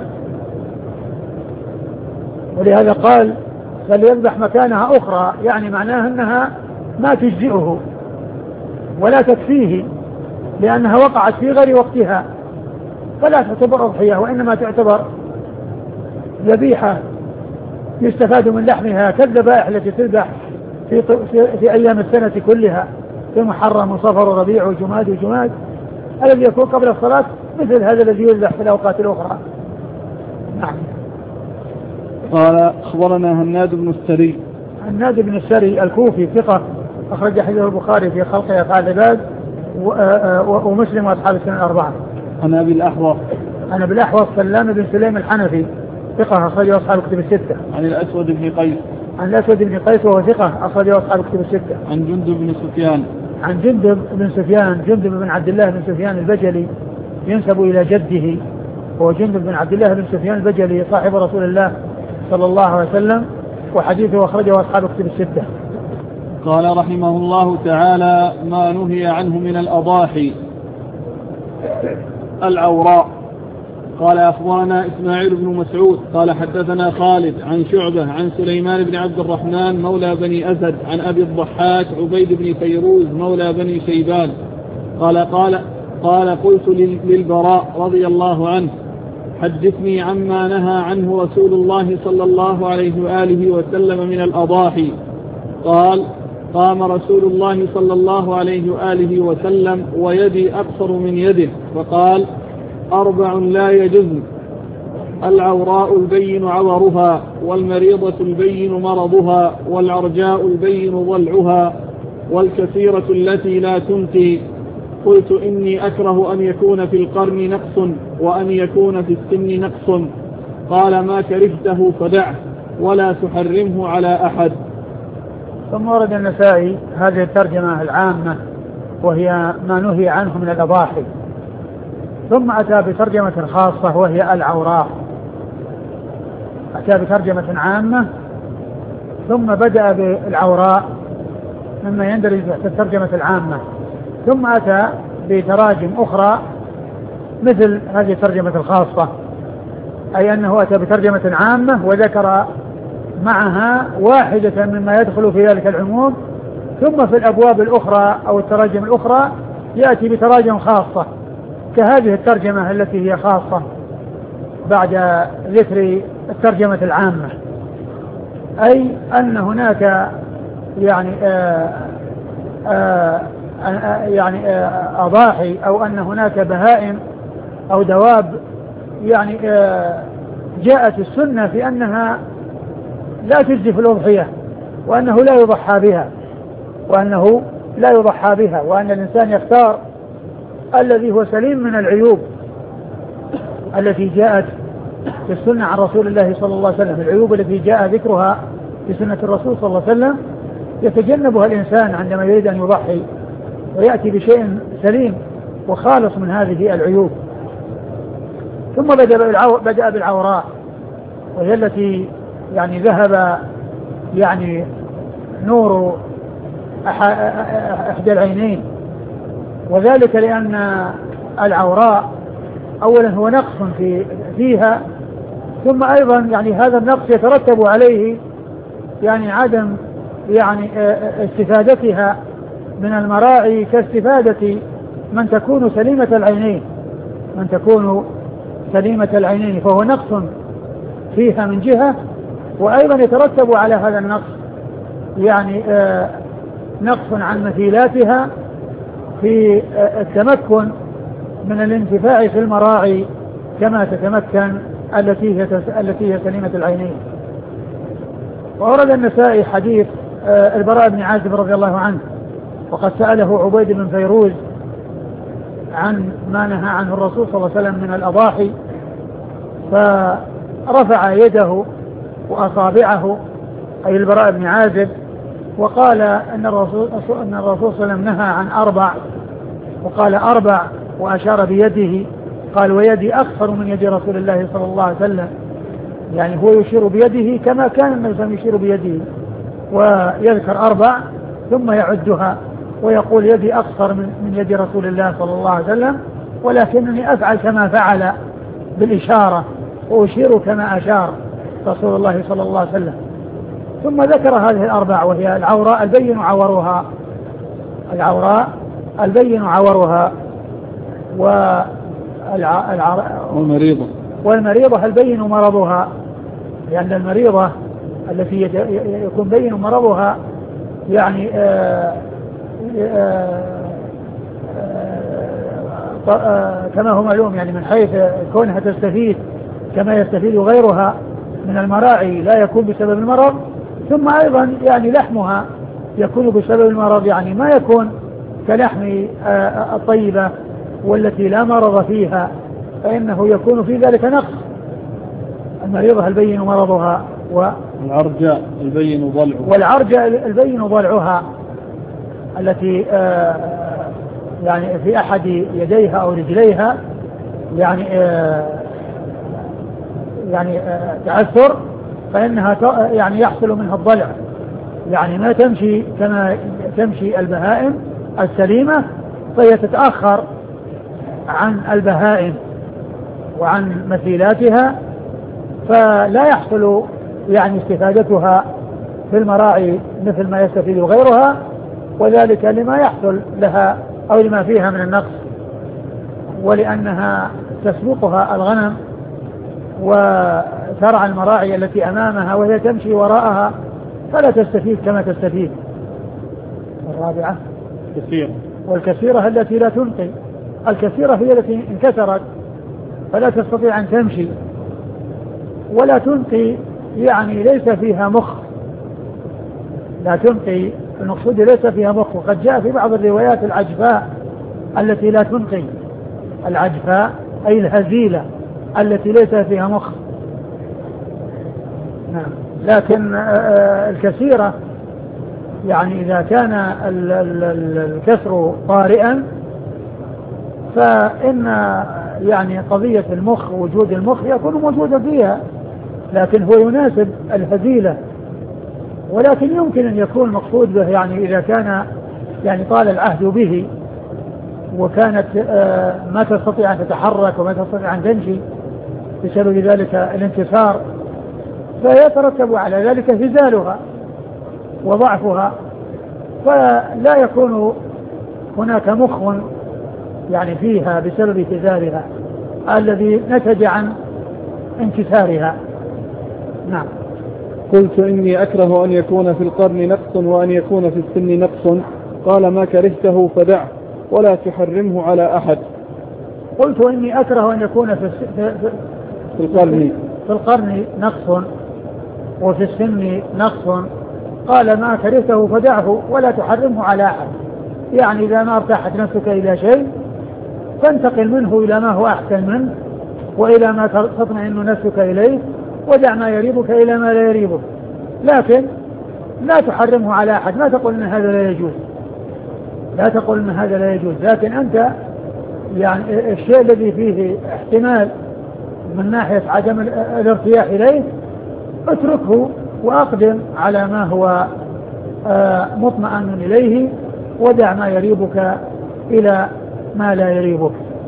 ولهذا قال فليذبح مكانها أخرى، يعني معناها أنها ما تجزئه ولا تكفيه، لأنها وقعت في غير وقتها، فلا تعتبر أضحية، وإنما تعتبر ذبيحة يستفاد من لحمها كالذبائح التي تذبح في, في, في أيام السنة كلها، في محرم وصفر وربيع وجماد وجماد، الذي يكون قبل الصلاة مثل هذا الذي يذبح في الأوقات الأخرى. نعم. قال أخبرنا هناد بن السري. هناد بن السري الكوفي ثقة، أخرج حديثه البخاري في خلق أفعال العباد ومسلم وأصحاب السنة الأربعة. عن أبي الأحوص. عن أبي الأحوص سلام بن سليم الحنفي ثقة، أخرجه أصحاب الكتب الستة. عن الأسود بن قيس. عن الأسود بن قيس وهو ثقة، أخرجه أصحاب الكتب الستة. عن جندب بن سفيان. عن جندب بن سفيان، جندب بن عبد الله بن سفيان البجلي ينسب إلى جده، هو جندب بن عبد الله بن سفيان البجلي صاحب رسول الله صلى الله عليه وسلم، وحديثه أخرجه أصحاب الكتب الستة. قال رحمه الله تعالى ما نهي عنه من الأضاحي. العوراء. قال أخبرنا إسماعيل بن مسعود قال حدثنا خالد عن شعبة عن سليمان بن عبد الرحمن مولى بني أسد عن أبي الضحاك عبيد بن فيروز مولى بني شيبان قال قال قال قلت للبراء رضي الله عنه حدثني عما نهى عنه رسول الله صلى الله عليه وآله وسلم من الأضاحي. قال قام رسول الله صلى الله عليه وآله وسلم ويدي أقصر من يده فقال أربع لا يجزن: العوراء البين عورها، والمريضة البين مرضها، والعرجاء البين ضلعها، والكثيرة التي لا تنقي. قلت إني أكره أن يكون في القرن نقص وأن يكون في السن نقص. قال ما كرهته فدعه ولا تحرمه على أحد. ثم ورد النسائي هذه الترجمة العامة وهي ما نهي عنه من الأضاحي، ثم أتى بترجمة خاصة وهي العوراء. أتى بترجمة عامة ثم بدأ بالعوراء مما يندرج في الترجمة العامة، ثم أتى بتراجم أخرى مثل هذه الترجمة الخاصة، أي أنه أتى بترجمة عامة وذكر معها واحدة مما يدخل في ذلك العموم، ثم في الأبواب الأخرى أو التراجم الأخرى يأتي بتراجم خاصة كهذه الترجمة التي هي خاصة بعد ذكر الترجمة العامة، أي أن هناك يعني آآ آآ يعني آآ أضاحي أو أن هناك بهائم أو دواب يعني جاءت السنة في أنها لا تجزي في الأضحية، وأنه لا يضحى بها وأنه لا يضحى بها وأن الإنسان يختار الذي هو سليم من العيوب التي جاءت في السنة عن رسول الله صلى الله عليه وسلم. العيوب التي جاء ذكرها في سنة الرسول صلى الله عليه وسلم يتجنبها الإنسان عندما يريد أن يضحي، ويأتي بشيء سليم وخالص من هذه العيوب. ثم بدأ بالعوراء، وهي التي يعني ذهب يعني نور إحدى العينين، وذلك لأن العوراء أولا هو نقص في فيها، ثم أيضا يعني هذا النقص يترتب عليه يعني عدم يعني استفادتها من المراعي كاستفادة من تكون سليمة العينين من تكون سليمة العينين فهو نقص فيها من جهة، وأيضا يترتب على هذا النقص يعني آه نقص عن مثيلاتها في آه التمكن من الانتفاع في المراعي كما تتمكن التي هي التي هي سليمة العينين. وأورد النسائي حديث آه البراء بن عازب رضي الله عنه، وقد سأله عبيد بن فيروز عن ما نهى عنه الرسول صلى الله عليه وسلم من الأضاحي، فرفع يده وأصابعه أي البراء بن عازب وقال أن الرسول أن الرسول صلى الله عليه وسلم نهى عن أربع، وقال أربع وأشار بيده، قال ويدي أكثر من يد رسول الله صلى الله عليه وسلم، يعني هو يشير بيده كما كان النبي صلى الله عليه وسلم يشير بيده، ويذكر أربع ثم يعدها ويقول يدي أكثر من يد رسول الله صلى الله عليه وسلم، ولكنني أفعل كما فعل بالإشارة وأشير كما أشار رسول الله صلى الله عليه وسلم. ثم ذكر هذه الأربع، وهي العوراء البين عورها العوراء البين عورها والمريضة والمريضة البين مرضها، لأن المريضة التي يكون بين مرضها يعني آآ آآ آآ كما هو معلوم يعني من حيث كونها تستفيد كما يستفيد غيرها من المراعي لا يكون بسبب المرض، ثم أيضا يعني لحمها يكون بسبب المرض، يعني ما يكون كلحم الطيبة والتي لا مرض فيها، فإنه يكون في ذلك نقص. المريضة البين مرضها والعرجاء البين ضلعها والعرجاء البين ضلعها التي يعني في أحد يديها أو رجليها يعني يعني تعثر، فإنها يعني يحصل منها الضلع، يعني ما تمشي كما تمشي البهائم السليمة، فهي تتأخر عن البهائم وعن مثيلاتها، فلا يحصل يعني استفادتها في المراعي مثل ما يستفيد غيرها، وذلك لما يحصل لها أو لما فيها من النقص، ولأنها تسبقها الغنم وترعى المراعي التي أمامها وهي تمشي وراءها فلا تستفيد كما تستفيد. الرابعة كثيرة، والكثيرة التي لا تنقي. الكثيرة هي التي انكسرت فلا تستطيع أن تمشي ولا تنقي، يعني ليس فيها مخ، لا تنقي المقصود ليس فيها مخ. وقد جاء في بعض الروايات العجفاء التي لا تنقي، العجفاء أي الهزيلة التي ليس فيها مخ. نعم. لكن الكثيرة يعني إذا كان الكسر طارئا فإن يعني قضية المخ وجود المخ يكون موجودا فيها، لكن هو يناسب الهزيلة ولكن يمكن أن يكون مقصود به يعني إذا كان يعني طال العهد به وكانت ما تستطيع أن تتحرك وما تستطيع أن تمشي بسبب ذلك الانتصار، فيترتب على ذلك هزالها وضعفها، فلا يكون هناك مخ يعني فيها بسبب هزالها الذي نتج عن انكسارها. نعم. قلت إني أكره أن يكون في القرن نقص وأن يكون في السن نقص. قال ما كرهته فدعه ولا تحرمه على أحد. قلت إني أكره أن يكون في, في, في القرن في القرن نقص وفي السن نقص. قال ما كرهته فدعه ولا تحرمه على أحد، يعني إذا ما ارتاحت نفسك إلى شيء فانتقل منه إلى ما هو أحسن منه وإلى ما تطمئن نفسك إليه، ودع ما يريبك إلى ما لا يريبك، لكن لا تحرمه على أحد. ما تقول أن هذا لا يجوز، لا تقول أن هذا لا يجوز، لكن أنت يعني الشيء الذي فيه احتمال من ناحية عدم الارتياح إليه اتركه وأقدم على ما هو مطمئن إليه، ودع ما يريبك إلى ما لا يريبك.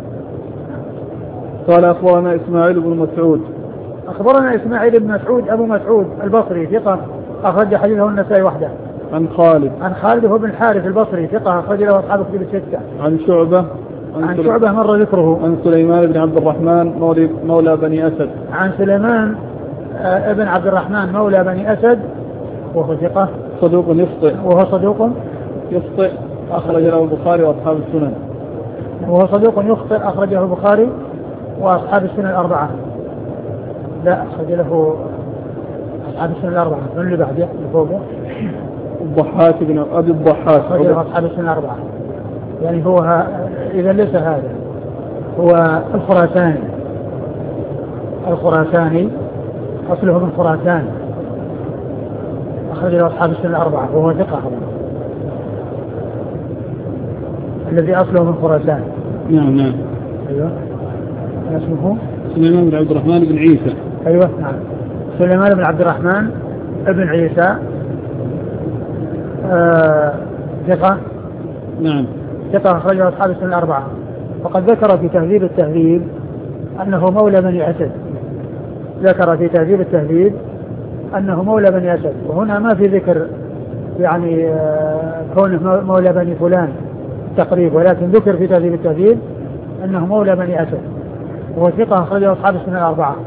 قال أخبرنا إسماعيل بن مسعود. أخبرنا إسماعيل بن مسعود أبو مسعود البصري ثقة أخرج حديثه النسائي وحده. عن خالد عن خالد هو بن الحارث البصري ثقة أخرج له أصحاب كتب الستة. عن شعبة عن, عن شعبة مر ذكره. عن سليمان بن عبد الرحمن مولى بني أسد. عن سليمان ابن عبد الرحمن مولى بني أسد وهو ثقة صدوق يخطئ. وهو صدوق يخطئ أخرج له البخاري وأصحاب السنن. وهو صدوق يخطئ أخرجه البخاري وأصحاب السنن الأربعة. لا أخرج له أصحاب السنن الأربعة. من اللي بعده فوقه؟ الضحاك بن أبي الضحاك أخرج له أصحاب السنن الأربعة. يعني هو ها... إذا ليس هذا هو الخراساني. الخراساني أصله من خراسان أخرج له أصحاب السنن الأربعة وهو ثقة الذي أصله من خراسان. نعم نعم. أيوة. اسمه سليمان بن عبد الرحمن بن عيسى. أيوة نعم. سليمان بن عبد الرحمن بن عيسى آه... ثقة. نعم. ثقة أخرج له أصحاب السنن الأربعة. وقد ذكر في تهذيب التهذيب أنه مولى بني أسد. ذكر في تهذيب التهذيب أنه مولى بني أسد، وهنا ما في ذكر يعني كونه مولى بني فلان تقريب، ولكن ذكر في تهذيب التهذيب أنه مولى بني أسد وهو ثقة أخرجه أصحاب السنن الأربعة.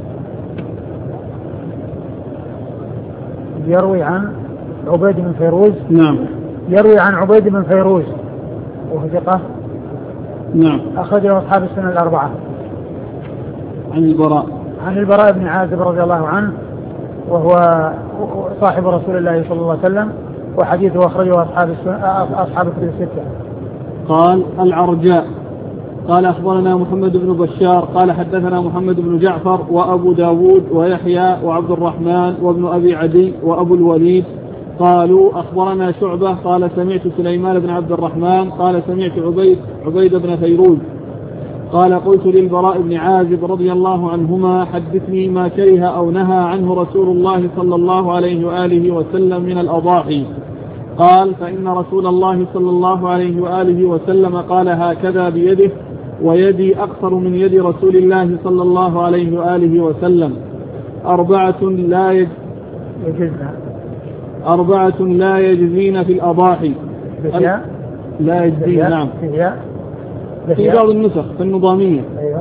يروي عن عبيد بن فيروز. نعم. يروي عن عبيد بن فيروز وهو ثقة. نعم. أخرجه أصحاب السنن الأربعة. عن البراء. عن البراء بن عازب رضي الله عنه وهو صاحب رسول الله صلى الله عليه وسلم، وحديثه أخرجه أصحاب أصحاب الكتب الستة. قال العرجاء قال أخبرنا محمد بن بشار قال حدثنا محمد بن جعفر وأبو داود ويحيى وعبد الرحمن وابن أبي عدي وأبو الوليد قالوا أخبرنا شعبة قال سمعت سليمان بن عبد الرحمن قال سمعت عبيد عبيد بن فيروز قال قلت للبراء بن عازب رضي الله عنهما حدثني ما كره أو نهى عنه رسول الله صلى الله عليه وآله وسلم من الأضاحي. قال فإن رسول الله صلى الله عليه وآله وسلم قال هكذا بيده ويدي أقصر من يد رسول الله صلى الله عليه وآله وسلم أربعة لا يجزين أربعة لا يجزين في الأضاحي. لا يجزين. نعم. في بعض النسخ في النظامية. أيوة.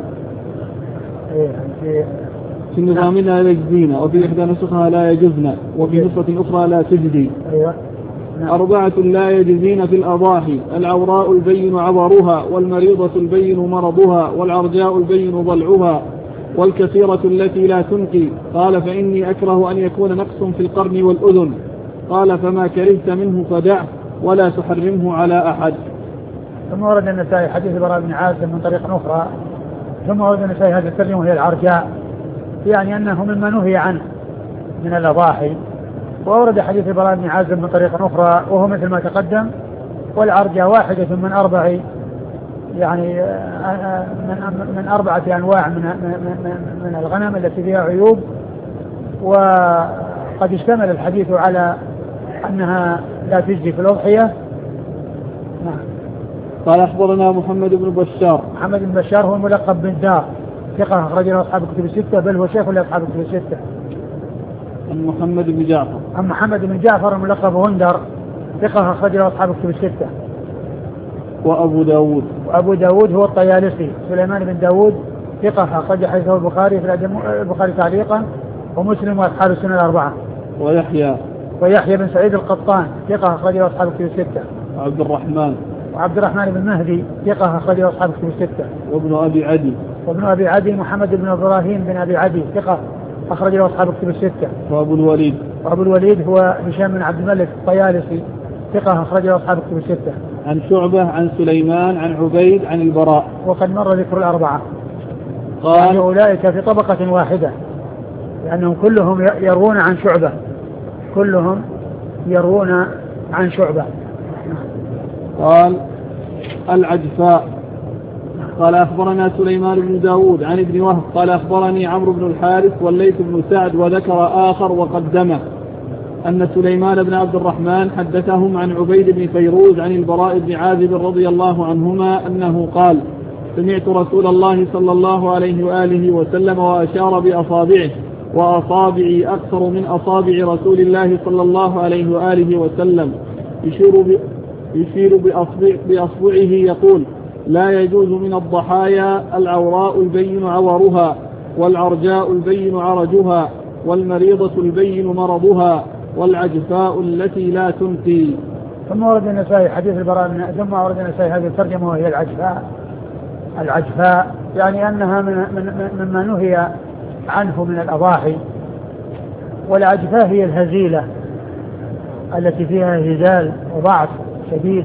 في في النظامية لا يجزين، وفي إحدى نسخها لا يجزن، وفي نسخة أخرى لا تجزي. أيوة. أربعة لا يجزين في الأضاحي العوراء البين عبرها والمريضة البين مرضها والعرجاء البين ضلعها والكثيرة التي لا تنقي. قال فإني أكره أن يكون نقص في القرن والأذن. قال فما كرهت منه فدعه ولا تحرمه على أحد. ثم ورد النسائي حديث براء بن عازب من طريق أخرى. ثم ورد النسائي هذا الترجمة وهي العرجاء، يعني أنه مما نهي عنه من الأضاحي. وورد حديث براء بن عازب من طريق أخرى وهو مثل ما تقدم. والعرجاء واحدة من أربع يعني من من أربعة أنواع من من الغنم التي فيها عيوب. وقد اشتمل الحديث على أنها لا تجزي في الأضحية. نعم. قال أخبرنا محمد بن بشار. محمد بن بشار هو الملقب بن دار، ثقة أخرج له أصحاب الكتب الستة، بل هو شيخ لأصحاب الكتب الستة. عن محمد بن جعفر. عن محمد بن جعفر الملقب غندر، ثقة أخرج له أصحاب الكتب الستة. وأبو داود. وأبو داود هو الطيالسي سليمان بن داود، ثقة أخرج حديثه البخاري في البخاري تعليقا ومسلم وأصحاب السنة الأربعة. ويحيى. ويحيى بن سعيد القطان، ثقة أخرج له أصحاب الكتب الستة. عبد الرحمن. وعبد الرحمن بن مهدي، ثقة أخرج له أصحاب الكتب الستة. وابن أبي عدي. وابن أبي عدي محمد بن إبراهيم بن أبي عدي، ثقة أخرج له أصحاب الكتب الستة. وأبو الوليد. وأبو الوليد هو هشام بن عبد الملك الطيالسي، ثقة أخرج له أصحاب الكتب الستة. عن شعبة عن سليمان عن عبيد عن البراء. وقد مر ذكر الأربعة. قال يعني أولئك في طبقة واحدة، لأنهم كلهم يروون عن شعبة، كلهم يروون عن شعبة. قال العجفاء. قال أخبرنا سليمان بن داود عن ابن وهب قال أخبرني عمرو بن الحارث والليث بن سعد وذكر آخر وقدمه أن سليمان بن عبد الرحمن حدثهم عن عبيد بن فيروز عن البراء بن عازب رضي الله عنهما أنه قال سمعت رسول الله صلى الله عليه وآله وسلم وأشار بأصابعه وأصابعي أكثر من أصابع رسول الله صلى الله عليه وآله وسلم يشير, يشير بأصبع بأصبعه يقول لا يجوز من الضحايا العوراء البين عورها والعرجاء البين عرجها والمريضة البين مرضها والعجفاء التي لا تنقي. ثم ورد النسائي حديث البراء، ثم ورد النسائي هذه الترجمة وهي العجفاء. العجفاء يعني أنها من من مما نهي عنه من الأضاحي، والعجفاء هي الهزيلة التي فيها هزال وضعف شديد.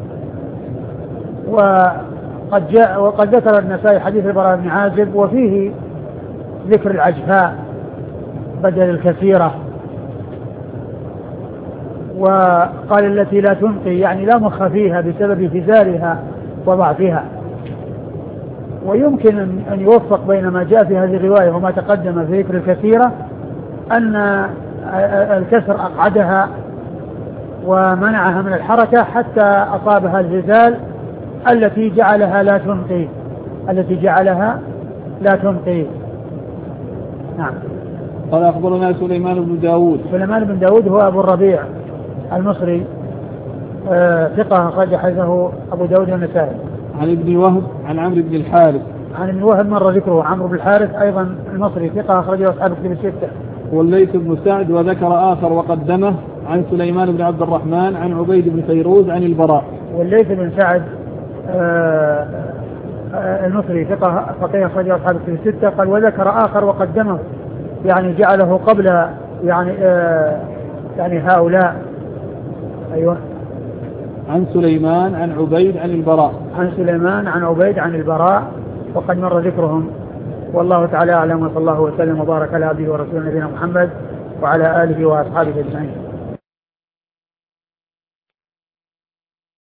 وقد جاء وقد ذكر النسائي حديث البراء بن عازب وفيه ذكر العجفاء بدل الكثيرة، وقال التي لا تنقي يعني لا مخ فيها بسبب هزالها وضعفها. ويمكن أن يوفق بين ما جاء في هذه الرواية وما تقدم في ذكر الكثيرة أن الكسر أقعدها ومنعها من الحركة حتى أصابها الهزال التي جعلها لا تنقي التي جعلها لا تنقي. نعم. قال أخبرنا سليمان بن داود. سليمان بن داود هو أبو الربيع المصري، آه ثقة أخرج حديثه أبو داود والنسائي. عن ابن وهب عن عمرو بن الحارث. عن ابن وهب مر ذكره. عمرو بن الحارث أيضا المصري، ثقة أخرجه أصحاب الكتب الستة. والليث بن سعد وذكر آخر وقدمه عن سليمان بن عبد الرحمن عن عبيد بن فيروز عن البراء. والليث بن سعد آه آه المصري، ثقة فقيه أخرجه أصحاب الكتب الستة. قال وذكر آخر وقدمه، يعني جعله قبل يعني آه يعني هؤلاء. أيوة. عن سليمان عن عبيد عن البراء. عن سليمان عن عبيد عن البراء وقد مر ذكرهم. والله تعالى أعلم، وصلى الله وسلم وبارك على عبده ورسوله نبينا محمد وعلى آله وأصحابه أجمعين.